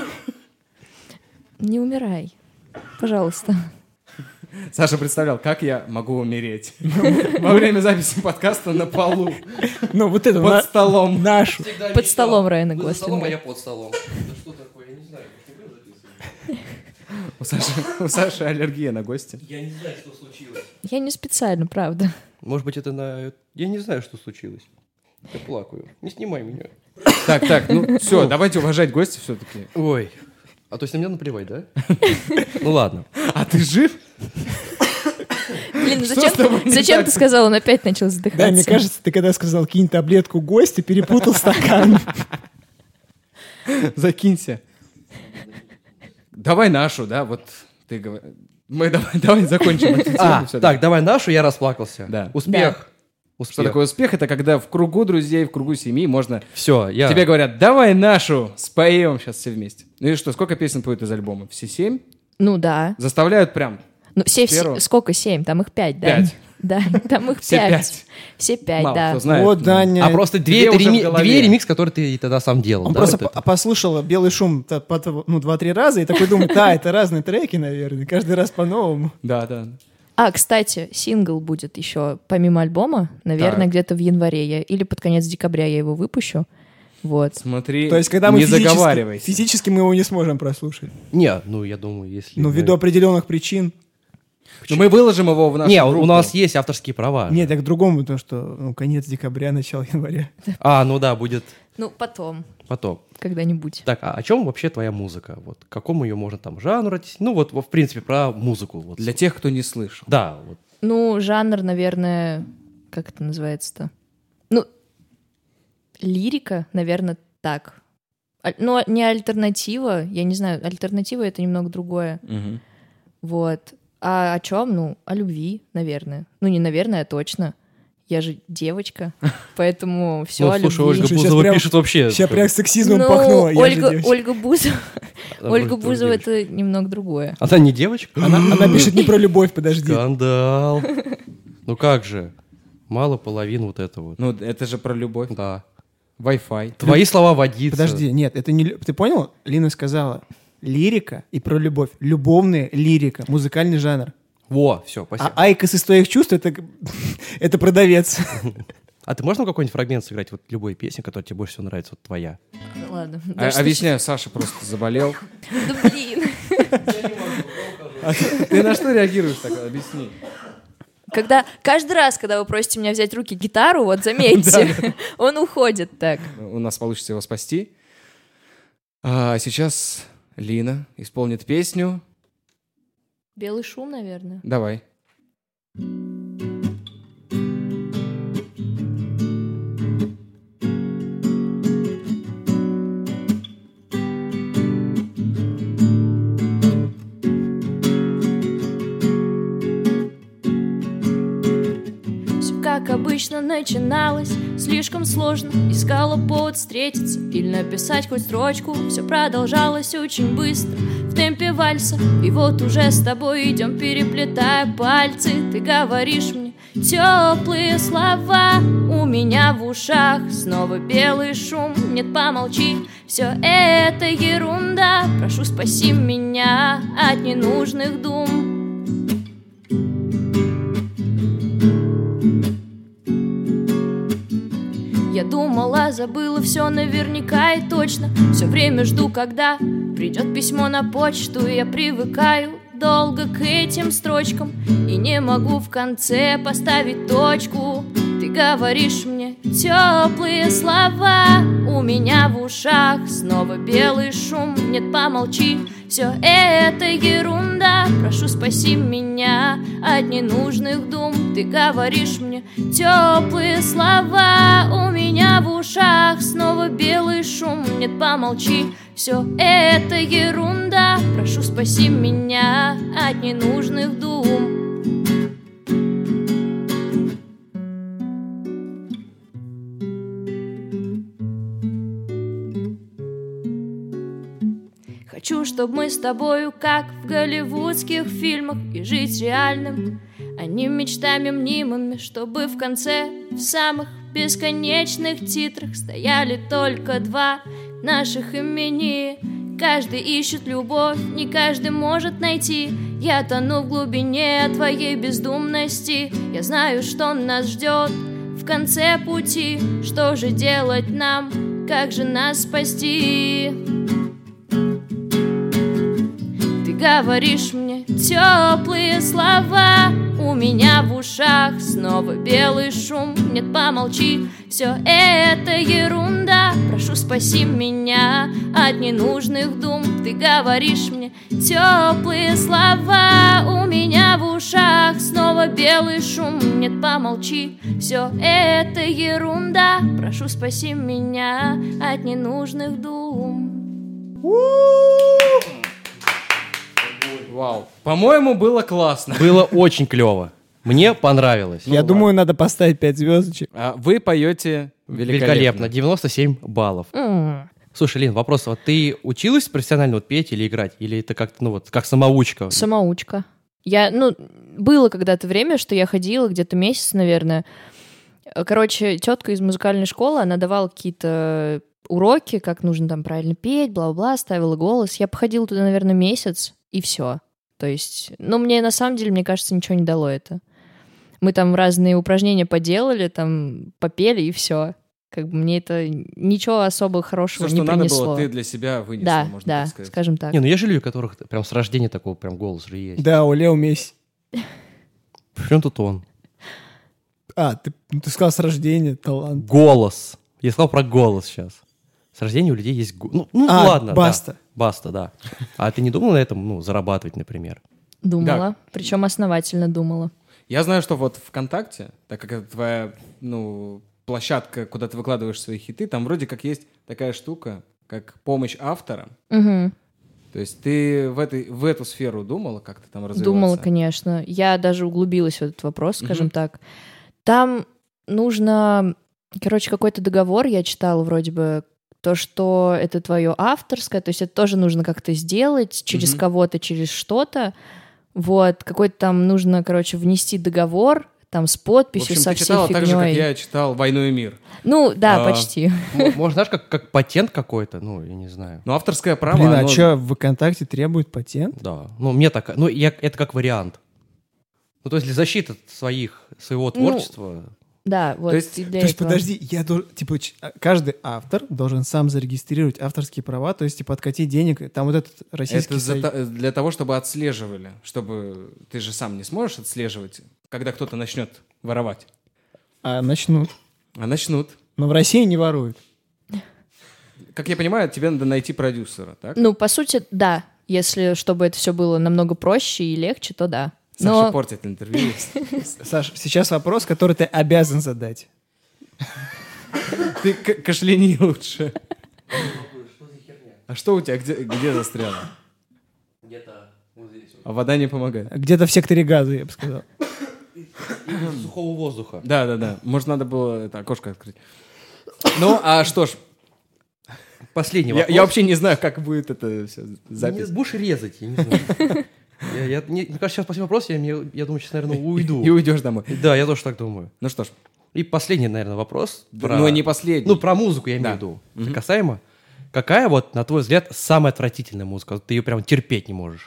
Не умирай, пожалуйста. Саша представлял, как я могу умереть во время записи подкаста на полу, Ну, вот это, под на- столом. нашу. Под столом Райана Вы за столом, а Гослинга. я под столом. Это что такое? Я не знаю. У Саши, у Саши аллергия на гости. Я не знаю, что случилось. Я не специально, правда. Может быть, это на... Я не знаю, что случилось. Я плакаю. Не снимай меня. Так, так, ну все, давайте уважать гостя все-таки. Ой. А то есть на меня наплевать, да? Ну ладно. А ты жив? Блин, ну Что зачем, с тобой не зачем так? ты сказал? Он опять начал задыхаться. Да, мне кажется, ты когда сказал «кинь таблетку гостя», перепутал стакан. Закинься. Давай нашу, да, вот ты говоришь. Мы давай, давай закончим эту тему А, всё-таки. так, давай нашу, я расплакался. Да. Успех. Успех. Что такое успех? Это когда в кругу друзей, в кругу семьи можно... Все, я... Тебе говорят: давай нашу, споем сейчас все вместе. Ну и что, сколько песен будет из альбома? Все семь? Ну да. Заставляют прям. Ну, все, Первого? все, сколько? Семь? Там их пять, да? Пять. Да, там их Все пять. пять. Все пять, Мало да. кто знает. Вот, Даня. А просто две, Две это уже в реми- голове. две ремикс, которые ты тогда сам делал. Он да, просто вот это? по- послушал «Белый шум» та- по- ну, два-три раза и такой думает: да, это разные треки, наверное, каждый раз по-новому. Да, да. А, кстати, сингл будет еще помимо альбома, наверное, Так. где-то в январе я, или под конец декабря я его выпущу. Вот. Смотри, То есть, когда мы не физически, заговаривайся. физически мы его не сможем прослушать. Не, ну я думаю, если... Но мы- ввиду определенных причин. Но мы выложим его в нашу Не, группу. у нас есть авторские права. Нет, так к другому, то что ну, конец декабря, начало января. А, ну да, будет Ну, потом, потом. когда-нибудь. Так, а о чем вообще твоя музыка? Вот, к какому ее можно там жанру отнести? Ну вот, в принципе, про музыку. Вот. Для тех, кто не слышал. Да, вот. Ну, жанр, наверное, как это называется-то? Ну, лирика, наверное, так. А- Но не альтернатива, я не знаю, альтернатива — это немного другое. Мгм. Вот. А о чем? Ну, о любви, наверное. Ну, не наверное, а точно. Я же девочка, поэтому все Ну, о слушай, любви. Ольга Слушай, щас Бузова прям- пишет вообще... Сейчас прям сексизмом Ну, пахнуло. Я же Ольга, девочка. Ольга Бузова, Она Ольга тоже Бузова — девочка. это немного другое. Она не девочка? Она, она пишет не про любовь, подожди. Скандал. Ну как же? Мало половин вот это вот. Ну, это же про любовь. Да. Wi-Fi. Твои слова водиться. Подожди, нет, это не... лю- Ты понял? Лина сказала лирика и про любовь. Любовная лирика, музыкальный жанр. Во, все, А спасибо. Айкос из твоих чувств — это, это продавец. А ты можешь нам какой-нибудь фрагмент сыграть, вот любой песни, которая тебе больше всего нравится, вот твоя? Ладно. А- Да что объясняю, Саша просто заболел. щас- Да блин. А ты ты на что реагируешь так? Объясни. Когда, каждый раз, когда вы просите меня взять в руки гитару, вот заметьте, он уходит так. У нас получится его спасти. А сейчас Лина исполнит песню. Белый шум, наверное. Давай. Все как обычно начиналось, слишком сложно. Искала повод встретиться или написать хоть строчку. Все продолжалось очень быстро, в темпе вальса. И вот уже с тобой идем, переплетая пальцы. Ты говоришь мне теплые слова, у меня в ушах снова белый шум. Нет, помолчи, все это ерунда. Прошу, спаси меня от ненужных дум. Я думала, забыла все наверняка и точно. Все время жду, когда придет письмо на почту. И я привыкаю долго к этим строчкам и не могу в конце поставить точку. Ты говоришь мне теплые слова, у меня в ушах снова белый шум. Нет, помолчи, все это ерунда. Прошу, спаси меня от ненужных дум. Ты говоришь мне теплые слова, у меня в ушах снова белый шум. Нет, помолчи, все это ерунда. Прошу, спаси меня от ненужных дум. Хочу, чтобы мы с тобою, как в голливудских фильмах, и жить реальным, а не мечтами мнимыми, чтобы в конце, в самых бесконечных титрах стояли только два наших имени. Каждый ищет любовь, не каждый может найти. Я тону в глубине твоей бездумности. Я знаю, что нас ждет в конце пути. Что же делать нам, как же нас спасти? Ты говоришь мне теплые слова, у меня в ушах снова белый шум. Нет, помолчи, все это ерунда. Прошу, спаси меня от ненужных дум. Ты говоришь мне теплые слова, у меня в ушах снова белый шум. Нет, помолчи, все это ерунда. Прошу, спаси меня от ненужных дум. Вау. По-моему, было классно. Было очень клево. Мне понравилось. Я думаю, надо поставить пять звездочек. А вы поете великолепно. Великолепно. девяносто семь баллов. М. Слушай, Лин, вопрос. Вот ты училась профессионально вот петь или играть? Или это как-то, ну вот, как самоучка? Самоучка. Я, ну, было когда-то время, что я ходила, где-то месяц, наверное. Короче, тетка из музыкальной школы, она давала какие-то уроки, как нужно там правильно петь, бла-бла, ставила голос. Я походила туда, наверное, месяц, и все. То есть, ну, мне на самом деле, мне кажется, ничего не дало это. Мы там разные упражнения поделали, там попели, и все. Как бы мне это ничего особо хорошего Все, не что надо принесло. было, ты для себя вынесла, Да, можно да, так сказать. скажем так. Не, ну есть же люди, у которых прям с рождения такого прям голос же есть. Да, у Лео Месси. В чем тут он? А, ты, ну, ты сказал с рождения талант. Голос. Я сказал про голос сейчас. С рождения у людей есть голос. Ну, ну А, ладно. баста. Да. Баста, да. А ты не думал на этом, ну, зарабатывать, например? Думала, причем основательно думала. Я знаю, что вот ВКонтакте, так как это твоя, ну, площадка, куда ты выкладываешь свои хиты, там вроде как есть такая штука, как помощь авторам. Угу. То есть ты в, этой, в эту сферу думала, как ты там развиваться? Думала, конечно. Я даже углубилась в этот вопрос, скажем Мгм. так. Там нужно, короче, какой-то договор, я читала вроде бы, то, что это твое авторское, то есть это тоже нужно как-то сделать через Мгм. кого-то, через что-то. Вот, какой-то там нужно, короче, внести договор, там с В подписью, общем, со ты читала всей так же, как фигней. я читал «Войну и мир». Ну, да, А, почти. М- Может, знаешь, как, как патент какой-то? Ну, я не знаю. Но авторское право, Блин, а оно- что, в ВКонтакте требует патент? Да. Ну, мне так... Ну, я, это как вариант. Ну, то есть для защиты своих, своего Ну, творчества... Да, вот То есть- и для То есть, этого. подожди, я должен, типа, ч- а, каждый автор должен сам зарегистрировать авторские права, то есть, типа, откатить денег, там вот этот российский Это за сайт. то- для того, чтобы отслеживали, чтобы ты же сам не сможешь отслеживать, когда кто-то начнет воровать. А начнут. А начнут. Но в России не воруют. Как я понимаю, тебе надо найти продюсера, так? Ну, по сути, да. Если чтобы это все было намного проще и легче, то да. Саша Но портит интервью. Саш, сейчас вопрос, который ты обязан задать. Ты к- кашляни лучше. А что у тебя, где, где застряло? Где-то вот здесь. А вода не помогает. Где-то в секторе газа, я бы сказал. Сухого воздуха. Да, да, да. Может, надо было это окошко открыть. Ну, а что ж, Последний я, вопрос. я вообще не знаю, как будет это все запись. Не, будешь резать, я не знаю. Я, я- мне, мне кажется, сейчас последний вопрос, я, мне- я думаю, сейчас, наверное, уйду. И уйдешь домой. Да, я тоже так думаю. Ну что ж, И последний, наверное, вопрос. про- ну не последний. Ну, про музыку я имею Да. в виду. Это касаемо. Какая вот, на твой взгляд, самая отвратительная музыка? Вот ты ее прям терпеть не можешь.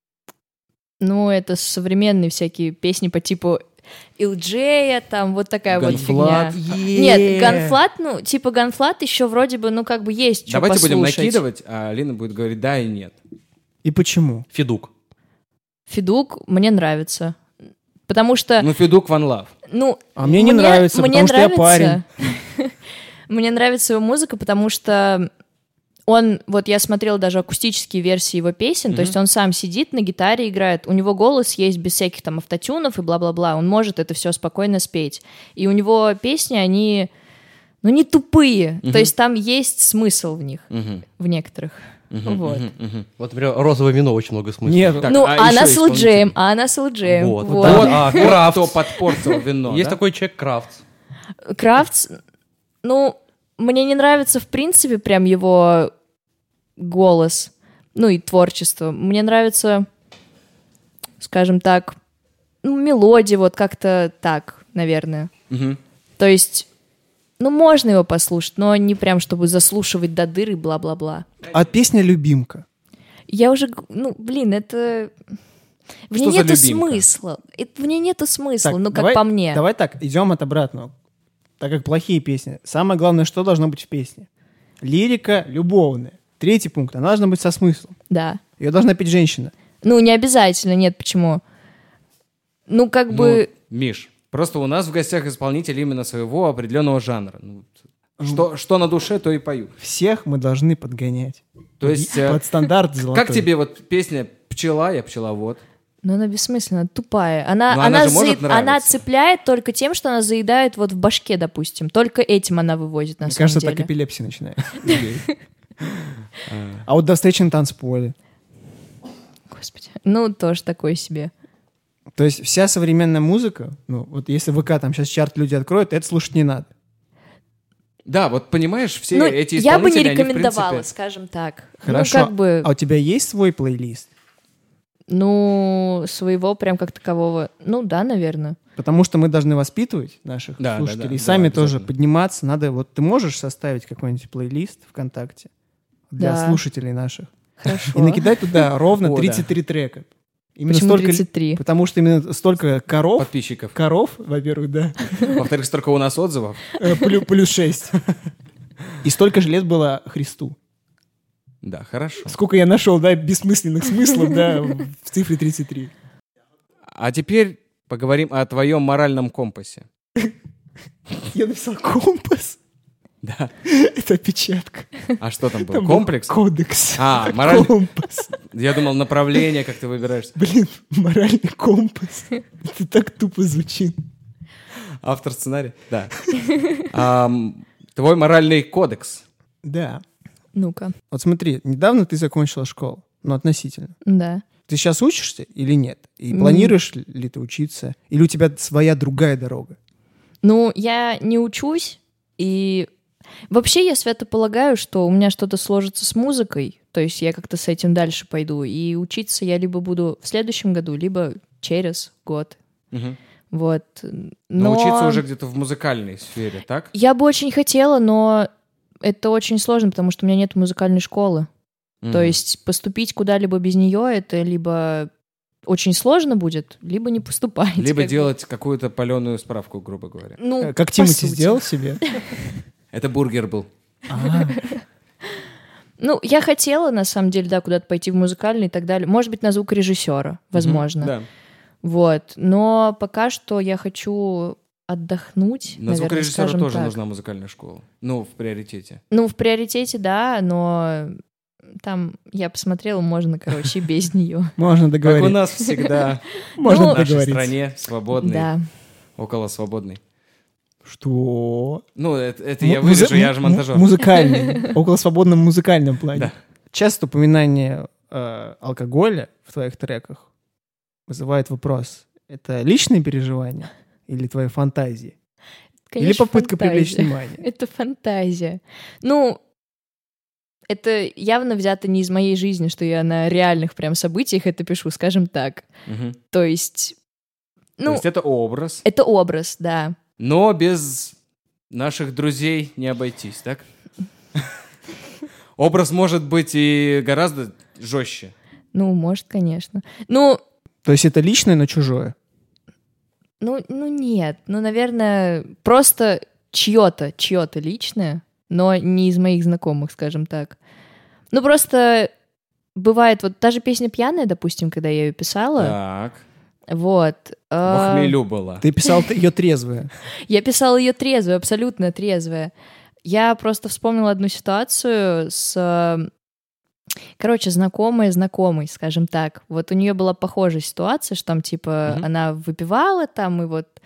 ну, это современные всякие песни по типу Илджея, там вот такая Ганфлат. вот фигня. Нет, Ганфлат, ну, типа Ганфлат еще вроде бы, ну, как бы есть что Давайте будем послушать. накидывать, а Алина будет говорить да и нет. И почему? Федук. Федук мне нравится. Потому что, Ну, Федук One Love. ну... А мне не нравится, потому что я парень. Мне нравится его музыка, потому что он... Вот я смотрела даже акустические версии его песен, то есть он сам сидит на гитаре, играет, у него голос есть без всяких там автотюнов и бла-бла-бла, он может это все спокойно спеть. И у него песни, они... Ну, не тупые, то есть там есть смысл в них, Мгм. в некоторых. Мгм, Вот. мгм, мгм. Вот, например, розовое вино очень много смысла. Нет, Так, Ну, а а еще она с Элджеем, исполнитель? а она с Элджеем. Вот, Вот. да. Вот, А, вот Крафтс. кто подпортил вино, Есть да? такой человек Крафтс. Крафтс, ну, мне не нравится, в принципе, прям его голос, ну и творчество. Мне нравится, скажем так, ну, мелодия, вот как-то так, наверное. Мгм. То есть, ну, можно его послушать, но не прям, чтобы заслушивать до дыры, бла-бла-бла. а песня «Любимка». Я уже, г- ну, блин, это... В Что ней за нету любимка? смысла. Это- В ней нету смысла, Так, ну, как давай- по мне. Давай так, идем от обратного. Так как плохие песни. Самое главное, что должно быть в песне? Лирика любовная. Третий пункт. Она должна быть со смыслом. Да. Ее должна петь женщина. Ну, не обязательно, нет, почему? Ну, как Ну, бы... Миш, просто у нас в гостях исполнитель именно своего определенного жанра. Ну, что, что на душе, то и пою. Всех мы должны подгонять. То есть, э, Под стандарт золотой. как тебе вот песня «Пчела», я пчеловод? Ну, она бессмысленна, тупая. Она, Но она она, же может заед- она нравиться. цепляет только тем, что она заедает вот в башке, допустим. Только этим она вывозит, на Мне самом кажется, деле. так эпилепсия начинает. А вот «До встречи на танцполе». Господи. Ну, тоже такое себе. То есть вся современная музыка, ну вот если ВК там сейчас чарт люди откроют, это слушать не надо. Да, вот понимаешь, все Ну, эти я бы не исполнители, они, в рекомендовала, принципе, скажем так. Хорошо. Ну, как бы, А у тебя есть свой плейлист? ну, своего прям как такового. Ну, да, наверное. Потому что мы должны воспитывать наших Да, да, слушателей. да, и да, сами тоже обязательно. подниматься. Надо, вот ты можешь составить какой-нибудь плейлист ВКонтакте для Да. слушателей наших Хорошо. и накидать туда ровно О, да. тридцать три трека. Именно Почему столько, тридцать три? Потому что именно столько коров, подписчиков. коров, во-первых, да, Во-вторых, столько у нас отзывов. э, плю- плюс шесть. И столько же лет было Христу. Да, хорошо. Сколько я нашел, да, бессмысленных смыслов, да, в цифре тридцать три. А теперь поговорим о твоем моральном компасе. Я написал компас. Да. Это опечатка. А что там было? Там был Комплекс? Кодекс. А, моральный... Компас. Я думал, направление, как ты выбираешь. Блин, моральный компас. Это так тупо звучит. Автор сценария? Да. Ам, Твой моральный кодекс. Да. Ну-ка. Вот смотри, недавно ты закончила школу. Ну, относительно. Да. Ты сейчас учишься или нет? И М. планируешь ли ты учиться? Или у тебя своя другая дорога? Ну, я не учусь, и вообще я свято полагаю, что у меня что-то сложится с музыкой, то есть я как-то с этим дальше пойду, и учиться я либо буду в следующем году, либо через год. Мгм. Вот. Но Но учиться уже где-то в музыкальной сфере, так? я бы очень хотела, но это очень сложно, потому что у меня нет музыкальной школы. То Мгм. есть поступить куда-либо без нее — это либо очень сложно будет, либо не поступайте. Либо как бы. делать какую-то паленую справку, грубо говоря. Ну, Э, Как по Тимати сути. сделал себе. Это бургер был. А, Ну, я хотела, на самом деле, да, куда-то пойти в музыкальный и так далее. Может быть, на звукорежиссера, возможно. Да. Вот. Но пока что я хочу отдохнуть, На наверное, звукорежиссера скажем тоже так. нужна музыкальная школа. Ну, в приоритете. Ну, в приоритете, да, но там я посмотрела, можно, короче, без нее. Можно Как у договориться. нас всегда Можно Ну, в нашей договориться. стране, свободной, Да. около свободной. Что? Ну, это, это я Му- музы- вырежу, я же му- монтажер. Музыкальный. Около свободном музыкальном плане. Да. Часто упоминание э, алкоголя в твоих треках вызывает вопрос. Это личные переживания или твои фантазии? Или Конечно, попытка привлечь фантазия. внимание? Это фантазия. Ну, это явно взято не из моей жизни, что я на реальных прям событиях это пишу, скажем так. Мгм. То есть, То ну, есть это образ, это образ, да. но без наших друзей не обойтись, так? Образ может быть и гораздо жестче. Ну, может, конечно. Ну, То есть это личное, но чужое? ну, ну нет. Ну, наверное, просто чье-то, чье-то личное, но не из моих знакомых, скажем так. Ну, просто бывает, вот та же песня «Пьяная», допустим, когда я ее писала, Так, вот. в а, хмелю была. Ты писал ее трезвое. Я писала ее трезвая, абсолютно трезвая. Я просто вспомнила одну ситуацию с... э, Короче, знакомая знакомой, скажем так. Вот у нее была похожая ситуация, что там, типа, Мгм. она выпивала там, и вот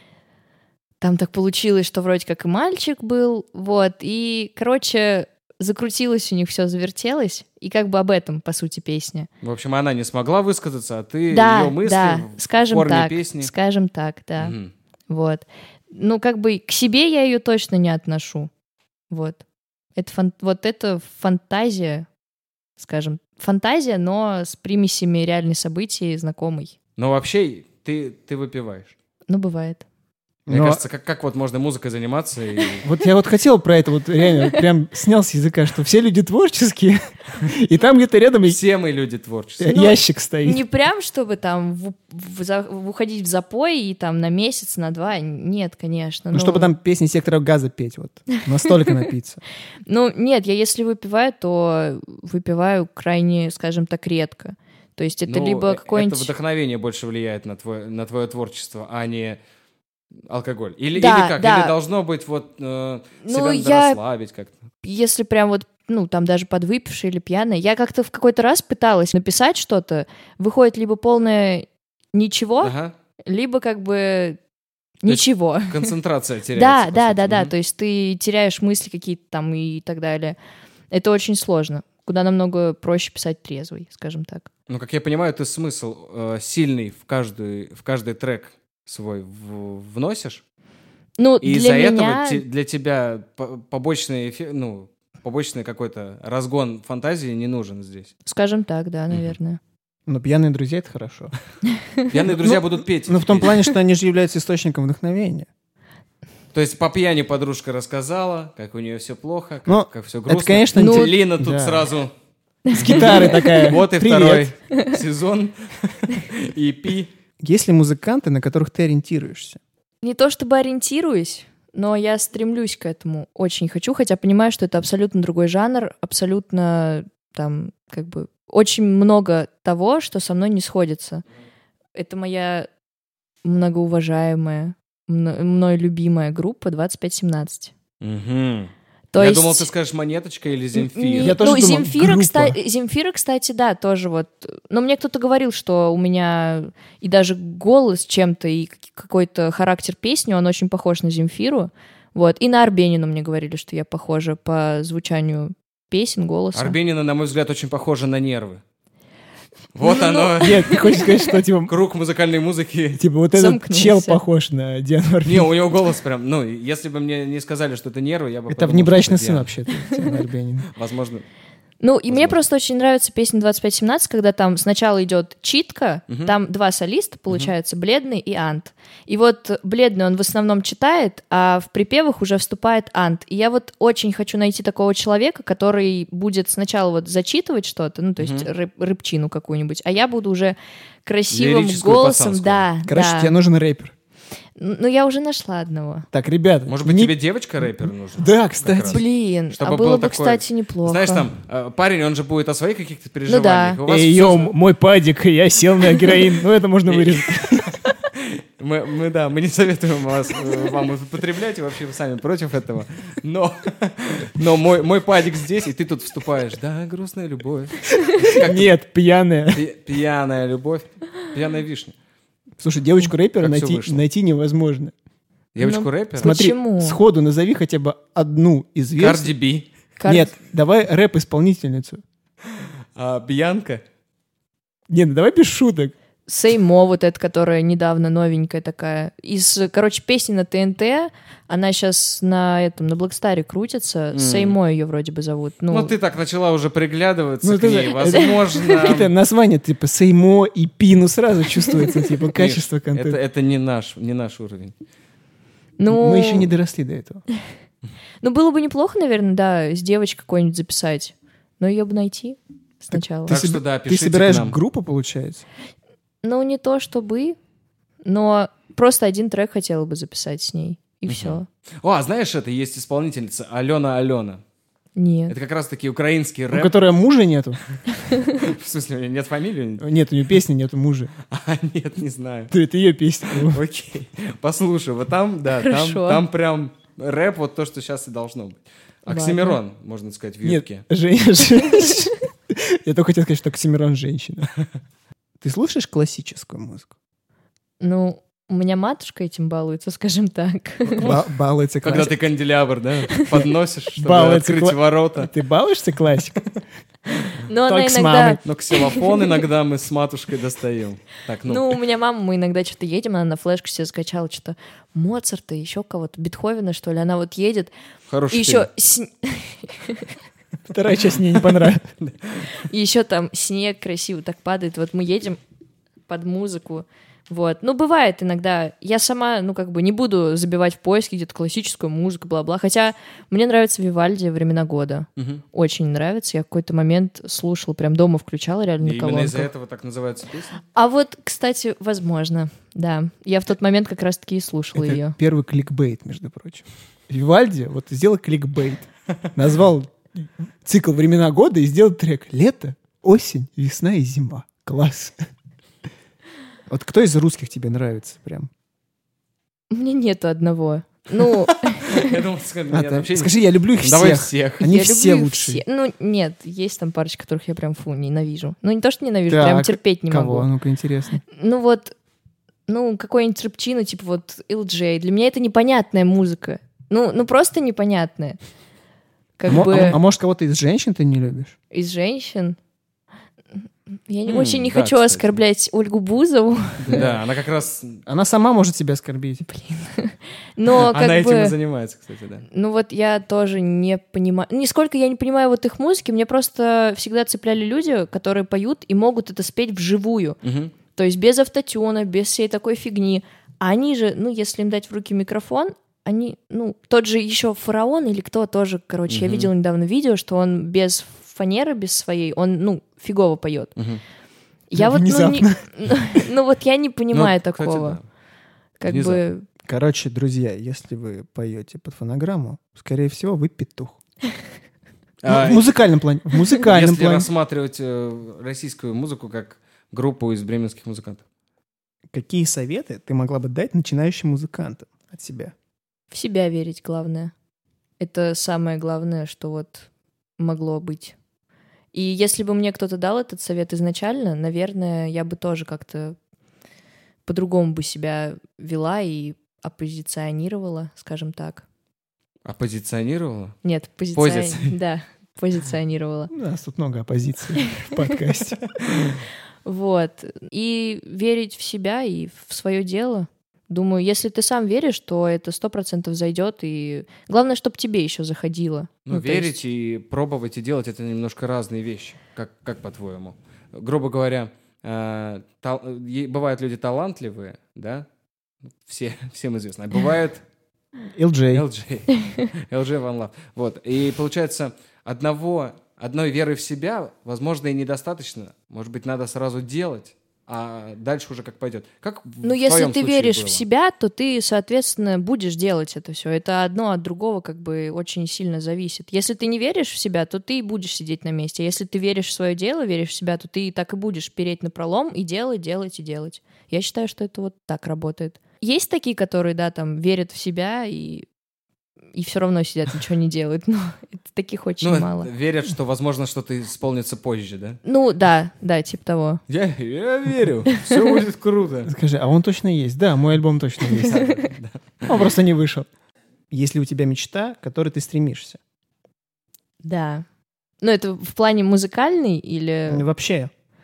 там так получилось, что вроде как и мальчик был, вот. И, короче, закрутилось у них все, завертелось, и как бы об этом, по сути, песня. В общем, она не смогла высказаться, а ты да, ее мысли да, в скажем форме так, песни. скажем так, да. Мгм. Вот. Ну, как бы к себе я ее точно не отношу. Вот. Это фан- Вот это фантазия, скажем, фантазия, но с примесями реальных событий знакомой. Но вообще ты, ты выпиваешь. Ну, бывает. Мне Но- кажется, как, как вот можно музыкой заниматься и... Вот я вот хотел про это, вот реально прям снял с языка, что все люди творческие, и там где-то рядом и- Все мы люди творческие. Ну, ящик стоит. Не прям, чтобы там в- в за- в- уходить в запой и там на месяц, на два. Нет, конечно. Ну, чтобы там песни сектора газа петь, вот. Настолько напиться. Ну, нет, я если выпиваю, то выпиваю крайне, скажем так, редко. То есть это Ну, либо э, какой-нибудь... Это вдохновение больше влияет на твое, на твое творчество, а не алкоголь. Или, Да, или как? да. Или должно быть вот э, Ну, себя надо я- расслабить как-то. Если прям вот, ну, там даже подвыпившая или пьяная, я как-то в какой-то раз пыталась написать что-то, выходит либо полное ничего, Ага. либо как бы есть ничего. Концентрация теряется. Да, по да, сути. да, да, Мгм. то есть ты теряешь мысли какие-то там и так далее. Это очень сложно. Куда намного проще писать трезвый, скажем так. Ну, как я понимаю, ты смысл э, сильный в каждый, в каждый трек свой в- вносишь, Ну, и для из-за меня... этого те- для тебя по- побочный эффект, ну, побочный какой-то разгон фантазии не нужен здесь. Скажем так, да, наверное. Но пьяные друзья — это хорошо. Пьяные друзья будут петь. Ну, в том песни. плане, что они же являются источником вдохновения. То есть по пьяни подружка рассказала, как у нее все плохо, как, Ну, как все это, грустно. конечно, Ну, Лина тут да. сразу. С гитарой такая. Вот и «Привет». второй сезон. И пи. Есть ли музыканты, на которых ты ориентируешься? Не то чтобы ориентируюсь, но я стремлюсь к этому. Очень хочу, хотя понимаю, что это абсолютно другой жанр, абсолютно там как бы очень много того, что со мной не сходится. Это моя многоуважаемая, мно- мной любимая группа двадцать пять семнадцать. Мгм. То Я есть... думал, ты скажешь Монеточка или Н- Земфира. не- Я тоже ну, думал, Земфира, группа. кстати, Земфира, кстати, да, тоже вот. Но мне кто-то говорил, что у меня и даже голос чем-то, и к- какой-то характер песни, он очень похож на Земфиру. Вот. И на Арбенину мне говорили, что я похожа по звучанию песен, голоса. Арбенина, на мой взгляд, очень похожа на нервы. Вот Ну, оно. Нет, ты хочешь сказать, что типа, Круг музыкальной музыки. типа вот этот Замкнулся. чел похож на Диану Арбенину? Не, у него голос прям, ну, если бы мне не сказали, что это нервы, я бы Это подумал, внебрачный что сын Диана. вообще-то, Диана Арбенина. Возможно. Ну, и мне Возможно. просто очень нравится песня двадцать пять семнадцать, когда там сначала идет читка, Мгм. там два солиста, получается, Бледный и Ант. И вот Бледный он в основном читает, а в припевах уже вступает Ант. И я вот очень хочу найти такого человека, который будет сначала вот зачитывать что-то, ну, то есть Мгм. рыб- рыбчину какую-нибудь, а я буду уже красивым Лирическую, голосом, пацанскую. да, Короче, да. тебе нужен рэпер. Ну, я уже нашла одного. Так, ребята. Может быть, не- тебе девочка-рэпер нужна? Да, Как кстати. раз. Блин, Чтобы а было был бы, такой, кстати, неплохо. Знаешь, там, э, парень, он же будет о своих каких-то да. переживаниях. У вас Эй, всё йоу, зна- мой падик, я сел на героин. Ну, это можно вырезать. Мы, мы, да, мы не советуем вас, э, вам употреблять, и вообще вы сами против этого. Но, но мой, мой падик здесь, и ты тут вступаешь. Да, грустная любовь. Нет, пьяная. Пи- Пьяная любовь. Пьяная вишня. Слушай, девочку-рэпера Как всё найти, вышло. найти невозможно. Девочку Ну, рэпера? Смотри, Почему? сходу назови хотя бы одну известную. Карди Би. Кар- Нет, давай рэп-исполнительницу. А, Бьянка. Нет, ну давай без шуток. Сеймо, вот эта, которая недавно новенькая такая. Из, короче, песни на ТНТ, она сейчас на этом, на Блэкстаре крутится. М. Сеймо ее вроде бы зовут. Ну, Ну, ты так начала уже приглядываться Ну, к это- ней. это- Возможно... Какие-то названия, типа Сеймо и Пи, ну сразу чувствуется, типа, Миш, качество это, контента. это не наш, не наш уровень. ну, Мы еще не доросли до этого. ну, было бы неплохо, наверное, да, с девочкой какой-нибудь записать. Но ее бы найти сначала. Так Ты что себе- да, Ты пишите собираешь к нам. группу, получается? Ну, не то чтобы, но просто один трек хотела бы записать с ней. И Мгм. все. О, а знаешь, это есть исполнительница Алена Алена. Нет. Это как раз-таки украинский У рэп. которой мужа нету? В смысле, у нее нет фамилии? Нет, у нее песни нету мужа. А, нет, не знаю. Да, это ее песня. Окей. Послушай, вот там, да, там, Хорошо. там прям рэп, вот то, что сейчас и должно быть. Оксимирон, можно сказать, в Нет, юбке. Жень- Жень- я только хотел сказать, что Оксимирон женщина. Ты слушаешь классическую музыку? Ну, у меня матушка этим балуется, скажем так. Ба- Балуется Когда классика. ты канделябр, да, подносишь, чтобы Балуется открыть кла- ворота. Ты балуешься классикой? Но она Только с иногда... мамой. Но ксилофон иногда мы с матушкой достаем. Так, ну, Ну, у меня мама, мы иногда что-то едем, она на флешку себе скачала что-то Моцарта, еще кого-то, Бетховена, что ли. Она вот едет, хороший и еще, сн- Вторая часть мне не понравилась. и еще там снег красиво так падает. Вот мы едем под музыку. Вот. Ну, бывает иногда. Я сама, ну, как бы не буду забивать в поиске где-то классическую музыку, бла-бла. Хотя мне нравится Вивальди «Времена года». Мгм. Очень нравится. Я в какой-то момент слушала, прям дома включала реально И на именно колонках. из-за этого так называется песня? А вот, кстати, возможно, да. Я в тот момент как раз-таки и слушала Это ее. первый кликбейт, между прочим. Вивальди вот сделал кликбейт. Назвал цикл «Времена года» и сделал трек «Лето, осень, весна и зима». Класс. Вот кто из русских тебе нравится прям? У меня нету одного. Ну, Я думал, скажи, А, нет, ты- вообще не- Скажи, я люблю их Ну, Давай всех. всех. Они я все люблю лучшие. все- Ну, нет, есть там парочка, которых я прям, фу, ненавижу. Ну, не то, что ненавижу, Так, прям терпеть не Кого? могу. Ну-ка, интересно. Ну, вот, ну, какой-нибудь рэпчино, типа вот эл джей. Для меня это непонятная музыка. Ну, ну просто непонятная. Как Мо- бы а, а может, кого-то из женщин ты не любишь? из женщин... Я не М, очень не да, хочу кстати. оскорблять Ольгу Бузову, Да, она как раз... Она сама может тебя оскорбить. но как Она этим и бы... занимается, кстати, да. Ну вот я тоже не понимаю, нисколько я не понимаю вот их музыки, мне просто всегда цепляли люди, которые поют и могут это спеть вживую, Мгм. то есть без автотюна, без всей такой фигни. А они же, ну если им дать в руки микрофон, они, ну тот же еще Фараон или кто тоже, короче, я Мгм. видела недавно видео, что он без фанеры, без своей, он, ну, фигово поет. Мгм. Я вот, ну, не, Внезапно. ну вот я не понимаю Ну, кстати, такого. да. Как Внезапно. бы, Короче, друзья, если вы поете под фонограмму, скорее всего, вы петух. А, Ну, в музыкальном плане. В музыкальном Если плане. рассматривать э, российскую музыку как группу из бременских музыкантов. Какие советы ты могла бы дать начинающим музыкантам от себя? в себя верить главное. Это самое главное, что вот могло быть. И если бы мне кто-то дал этот совет изначально, наверное, я бы тоже как-то по-другому бы себя вела и оппозиционировала, скажем так. Оппозиционировала? Нет, позиция... Позиция. Да, позиционировала. У нас тут много оппозиции в подкасте. Вот. И верить в себя и в свое дело. Думаю, если ты сам веришь, то это сто процентов зайдет, и главное, чтобы тебе еще заходило. Ну, Ну, то верить есть- и пробовать и делать — это немножко разные вещи. Как, как по-твоему? Грубо говоря, э, тал- е- бывают люди талантливые, да? Все, всем известно. А бывают эл джей. эл джей. эл джей One Love. Вот. И получается, одного, одной веры в себя, возможно, и недостаточно. Может быть, надо сразу делать, а дальше уже как пойдет. Как в Ну, если твоем ты случае веришь было? в себя, то ты, соответственно, будешь делать это все. Это одно от другого как бы очень сильно зависит. Если ты не веришь в себя, то ты и будешь сидеть на месте. Если ты веришь в свое дело, веришь в себя, то ты так и будешь переть напролом и делать, делать и делать. Я считаю, что это вот так работает. Есть такие, которые, да, там, верят в себя и, и все равно сидят, ничего не делают. Но это таких очень Ну, мало. верят, что, возможно, что-то исполнится позже, да? Ну, да, да, типа того. Я, я верю, все будет круто. Скажи, а он точно есть? Да, мой альбом точно есть. Он просто не вышел. Есть ли у тебя мечта, к которой ты стремишься? Да. Ну, это в плане музыкальный или... Вообще.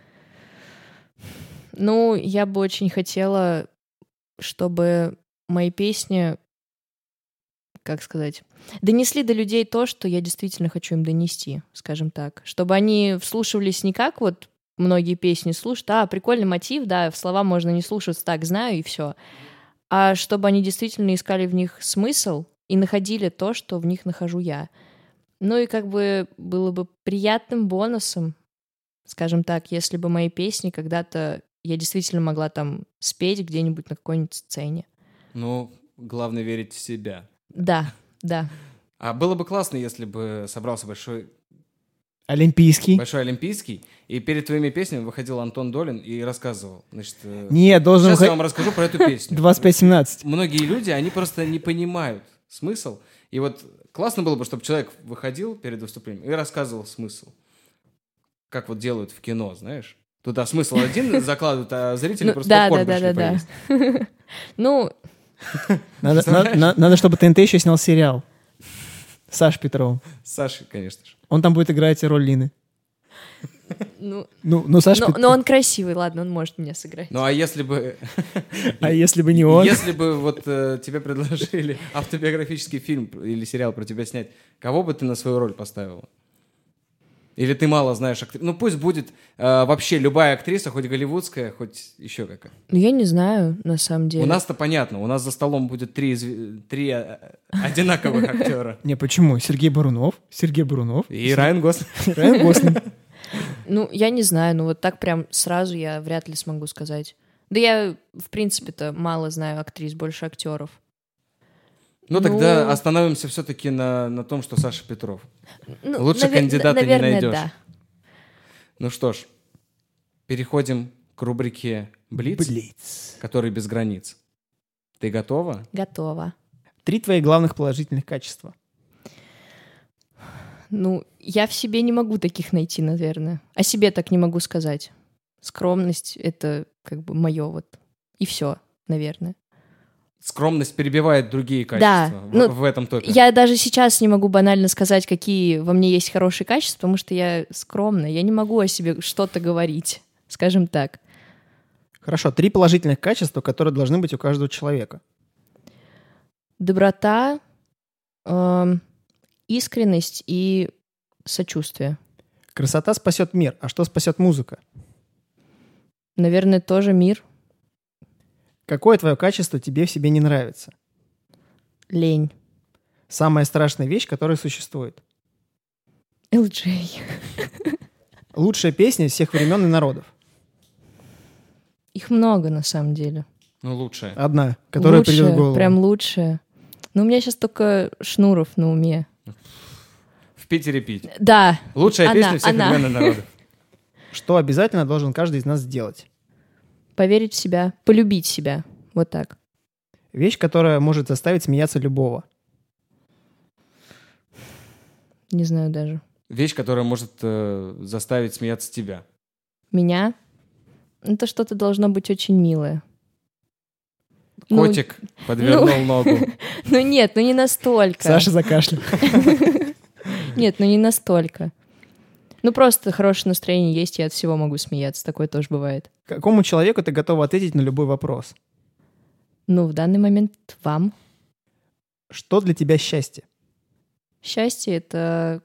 Ну, я бы очень хотела, чтобы мои песни, как сказать, донесли до людей то, что я действительно хочу им донести, скажем так. Чтобы они вслушивались не как вот многие песни слушают, а, прикольный мотив, да, в слова можно не слушаться, так, знаю, и все. А чтобы они действительно искали в них смысл и находили то, что в них нахожу я. Ну и как бы было бы приятным бонусом, скажем так, если бы мои песни когда-то я действительно могла там спеть где-нибудь на какой-нибудь сцене. Ну, главное верить в себя. Да, да. А было бы классно, если бы собрался большой, Олимпийский. большой олимпийский, и перед твоими песнями выходил Антон Долин и рассказывал. Значит, э, Нет, должен сейчас я выходить вам расскажу про эту песню. двадцать пять семнадцать. Многие люди, они просто не понимают смысл. И вот классно было бы, чтобы человек выходил перед выступлением и рассказывал смысл. Как вот делают в кино, знаешь? Туда смысл один закладывают, а зрители Ну, просто да, попкорн да, да, пришли да, поесть. да. Ну, Надо, на- на- надо, чтобы ТНТ еще снял сериал. с Сашей Петровым. С Сашей, конечно же. Он там будет играть роль Лины. ну, Ну, ну Саша но, Пет- но он красивый, ладно, он может меня сыграть. Ну а если бы... А если бы не он? Если бы вот э, тебе предложили автобиографический фильм или сериал про тебя снять, кого бы ты на свою роль поставила? Или ты мало знаешь актрис? Ну пусть будет э, вообще любая актриса, хоть голливудская, хоть еще какая. Ну, я не знаю, на самом деле. У нас-то понятно, у нас за столом будет три, изв- три э, одинаковых актера. Не, почему? Сергей Бурунов, Сергей Бурунов, И Райан Гослинг. Райан Гослинг. Ну, я не знаю, ну вот так прям сразу я вряд ли смогу сказать. Да я, в принципе-то, мало знаю актрис, больше актеров. Ну Ну. тогда остановимся все-таки на, на том, что Саша Петров. Ну, Лучше наве- кандидата не наверное, найдешь. да. Ну что ж, переходим к рубрике «Блиц», Блиц. который без границ. Ты готова? Готова. Три твоих главных положительных качества. Ну, я в себе не могу таких найти, наверное. О себе так не могу сказать. Скромность — это как бы мое вот. И все, наверное. Скромность перебивает другие качества в, ну, в этом топе. Я даже сейчас не могу банально сказать, какие во мне есть хорошие качества, потому что я скромная. Я не могу о себе что-то говорить, скажем так. Хорошо, три положительных качества, которые должны быть у каждого человека. Доброта, эм, искренность и сочувствие. Красота спасет мир, а что спасет музыка? Наверное, тоже мир. Какое твое качество тебе в себе не нравится? Лень. Самая страшная вещь, которая существует. эл джей. Лучшая песня всех времен и народов. Их много, на самом деле. Ну, лучшее. Одна, которая Лучшее, придет в голову. прям лучшее. Но у меня сейчас только Шнуров на уме. В Питере пить. Да. Лучшая Она, песня всех она. времен и народов. Что обязательно должен каждый из нас сделать? Поверить в себя, полюбить себя. Вот так. Вещь, которая может заставить смеяться любого. Не знаю даже. Вещь, которая может э, заставить смеяться тебя. Меня? Это что-то должно быть очень милое. Ну, Котик подвернул ногу. Ну нет, ну не настолько. Саша закашлял. Нет, ну не настолько. Ну просто хорошее настроение есть, я от всего могу смеяться. Такое тоже бывает. Какому человеку ты готова ответить на любой вопрос? Ну, в данный момент вам. Что для тебя счастье? Счастье — это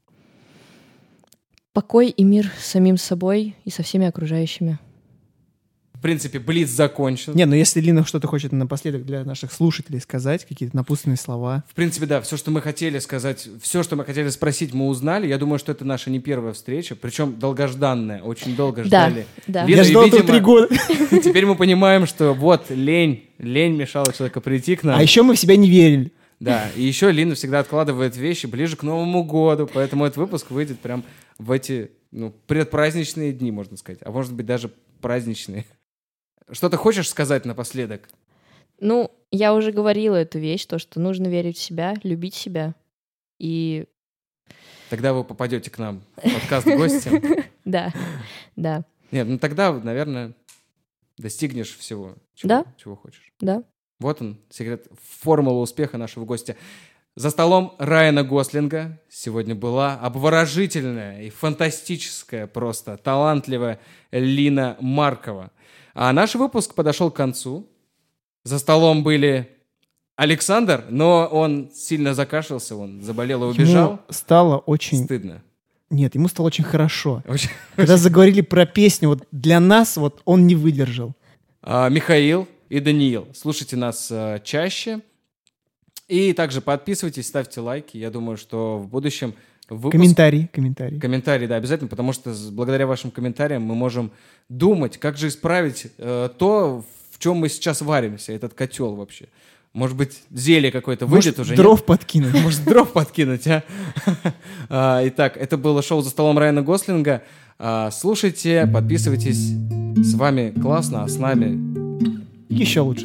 покой и мир с самим собой и со всеми окружающими. В принципе, блиц закончен. Не, ну если Лина что-то хочет напоследок для наших слушателей сказать, какие-то напутственные слова. В принципе, да, все, что мы хотели сказать, все, что мы хотели спросить, мы узнали. Я думаю, что это наша не первая встреча, причем долгожданная, очень долго ждали. Да, да. Лина, Я ждал и, этого видимо, три года. Теперь мы понимаем, что вот лень, лень мешала человеку прийти к нам. А еще мы в себя не верили. Да, и еще Лина всегда откладывает вещи ближе к Новому году, поэтому этот выпуск выйдет прям в эти, ну, предпраздничные дни, можно сказать, а может быть даже праздничные. Что ты хочешь сказать напоследок? Ну, я уже говорила эту вещь, то, что нужно верить в себя, любить себя. И Тогда вы попадете к нам в подкаст гостем. да, да, Нет, ну тогда, наверное, достигнешь всего, чего, Да. чего хочешь. да. Вот он, секрет, формула успеха нашего гостя. За столом Райана Гослинга сегодня была обворожительная и фантастическая, просто талантливая Лина Маркова. А наш выпуск подошел к концу. За столом были Александр, но он сильно закашлялся, он заболел и убежал. Ему стало очень... Стыдно. Нет, ему стало очень хорошо. Очень- Когда заговорили про песню, вот для нас вот он не выдержал. А, Михаил и Даниил, слушайте нас а, чаще. И также подписывайтесь, ставьте лайки. Я думаю, что в будущем выпуск... Комментарий, комментарий. Комментарии, да, обязательно, потому что с- благодаря вашим комментариям мы можем думать, как же исправить э, то, в чем мы сейчас варимся, этот котел вообще. Может быть, зелье какое-то выйдет Может, уже? дров подкинуть. Нет? Может, дров подкинуть, а? А, Итак, это было шоу «За столом» Райана Гослинга. А, Слушайте, подписывайтесь. С вами классно, а с нами Еще лучше.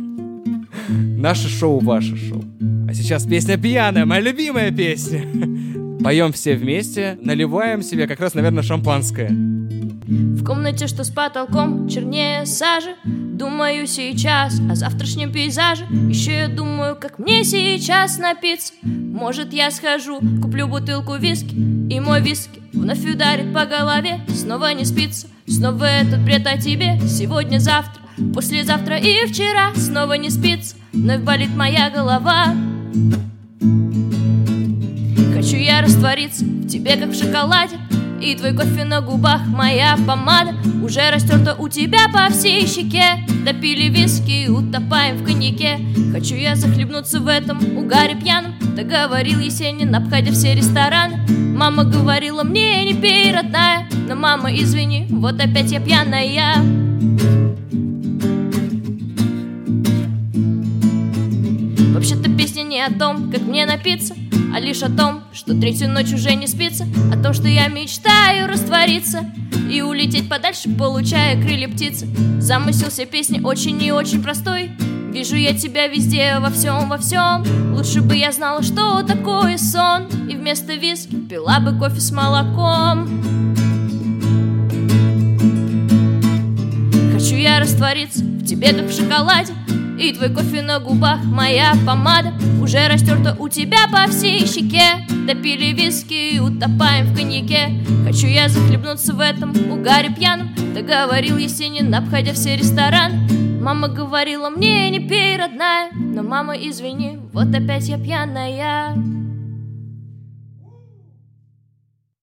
наше шоу, ваше шоу. А сейчас песня пьяная, моя любимая песня. Поем все вместе, наливаем себе как раз, наверное, шампанское. В комнате, что с потолком чернее сажи, думаю сейчас о завтрашнем пейзаже. Еще я думаю, как мне сейчас напиться. Может, я схожу, куплю бутылку виски, и мой виски вновь ударит по голове. Снова не спится, снова этот бред о тебе. Сегодня, завтра, послезавтра и вчера. Снова не спится, вновь болит моя голова. Хочу я раствориться в тебе, как в шоколаде, и твой кофе на губах, моя помада уже растерта у тебя по всей щеке. Допили виски, утопаем в коньяке. Хочу я захлебнуться в этом угаре пьяном. Договорил Есенин, обходя все рестораны. Мама говорила мне, не пей, родная. Но, мама, извини, вот опять я пьяная. Вообще-то песня не о том, как мне напиться, а лишь о том, что третью ночь уже не спится. О том, что я мечтаю раствориться и улететь подальше, получая крылья птицы. Замысел всей песни очень и очень простой. Вижу я тебя везде, во всем, во всем. Лучше бы я знала, что такое сон, и вместо виски пила бы кофе с молоком. Хочу я раствориться в тебе, как в шоколаде, и твой кофе на губах, моя помада уже растерта у тебя по всей щеке. Допили виски и утопаем в коньяке. Хочу я захлебнуться в этом угаре пьяном. Договорил Есенин, обходя все рестораны. Мама говорила мне, не пей, родная. Но, мама, извини, вот опять я пьяная.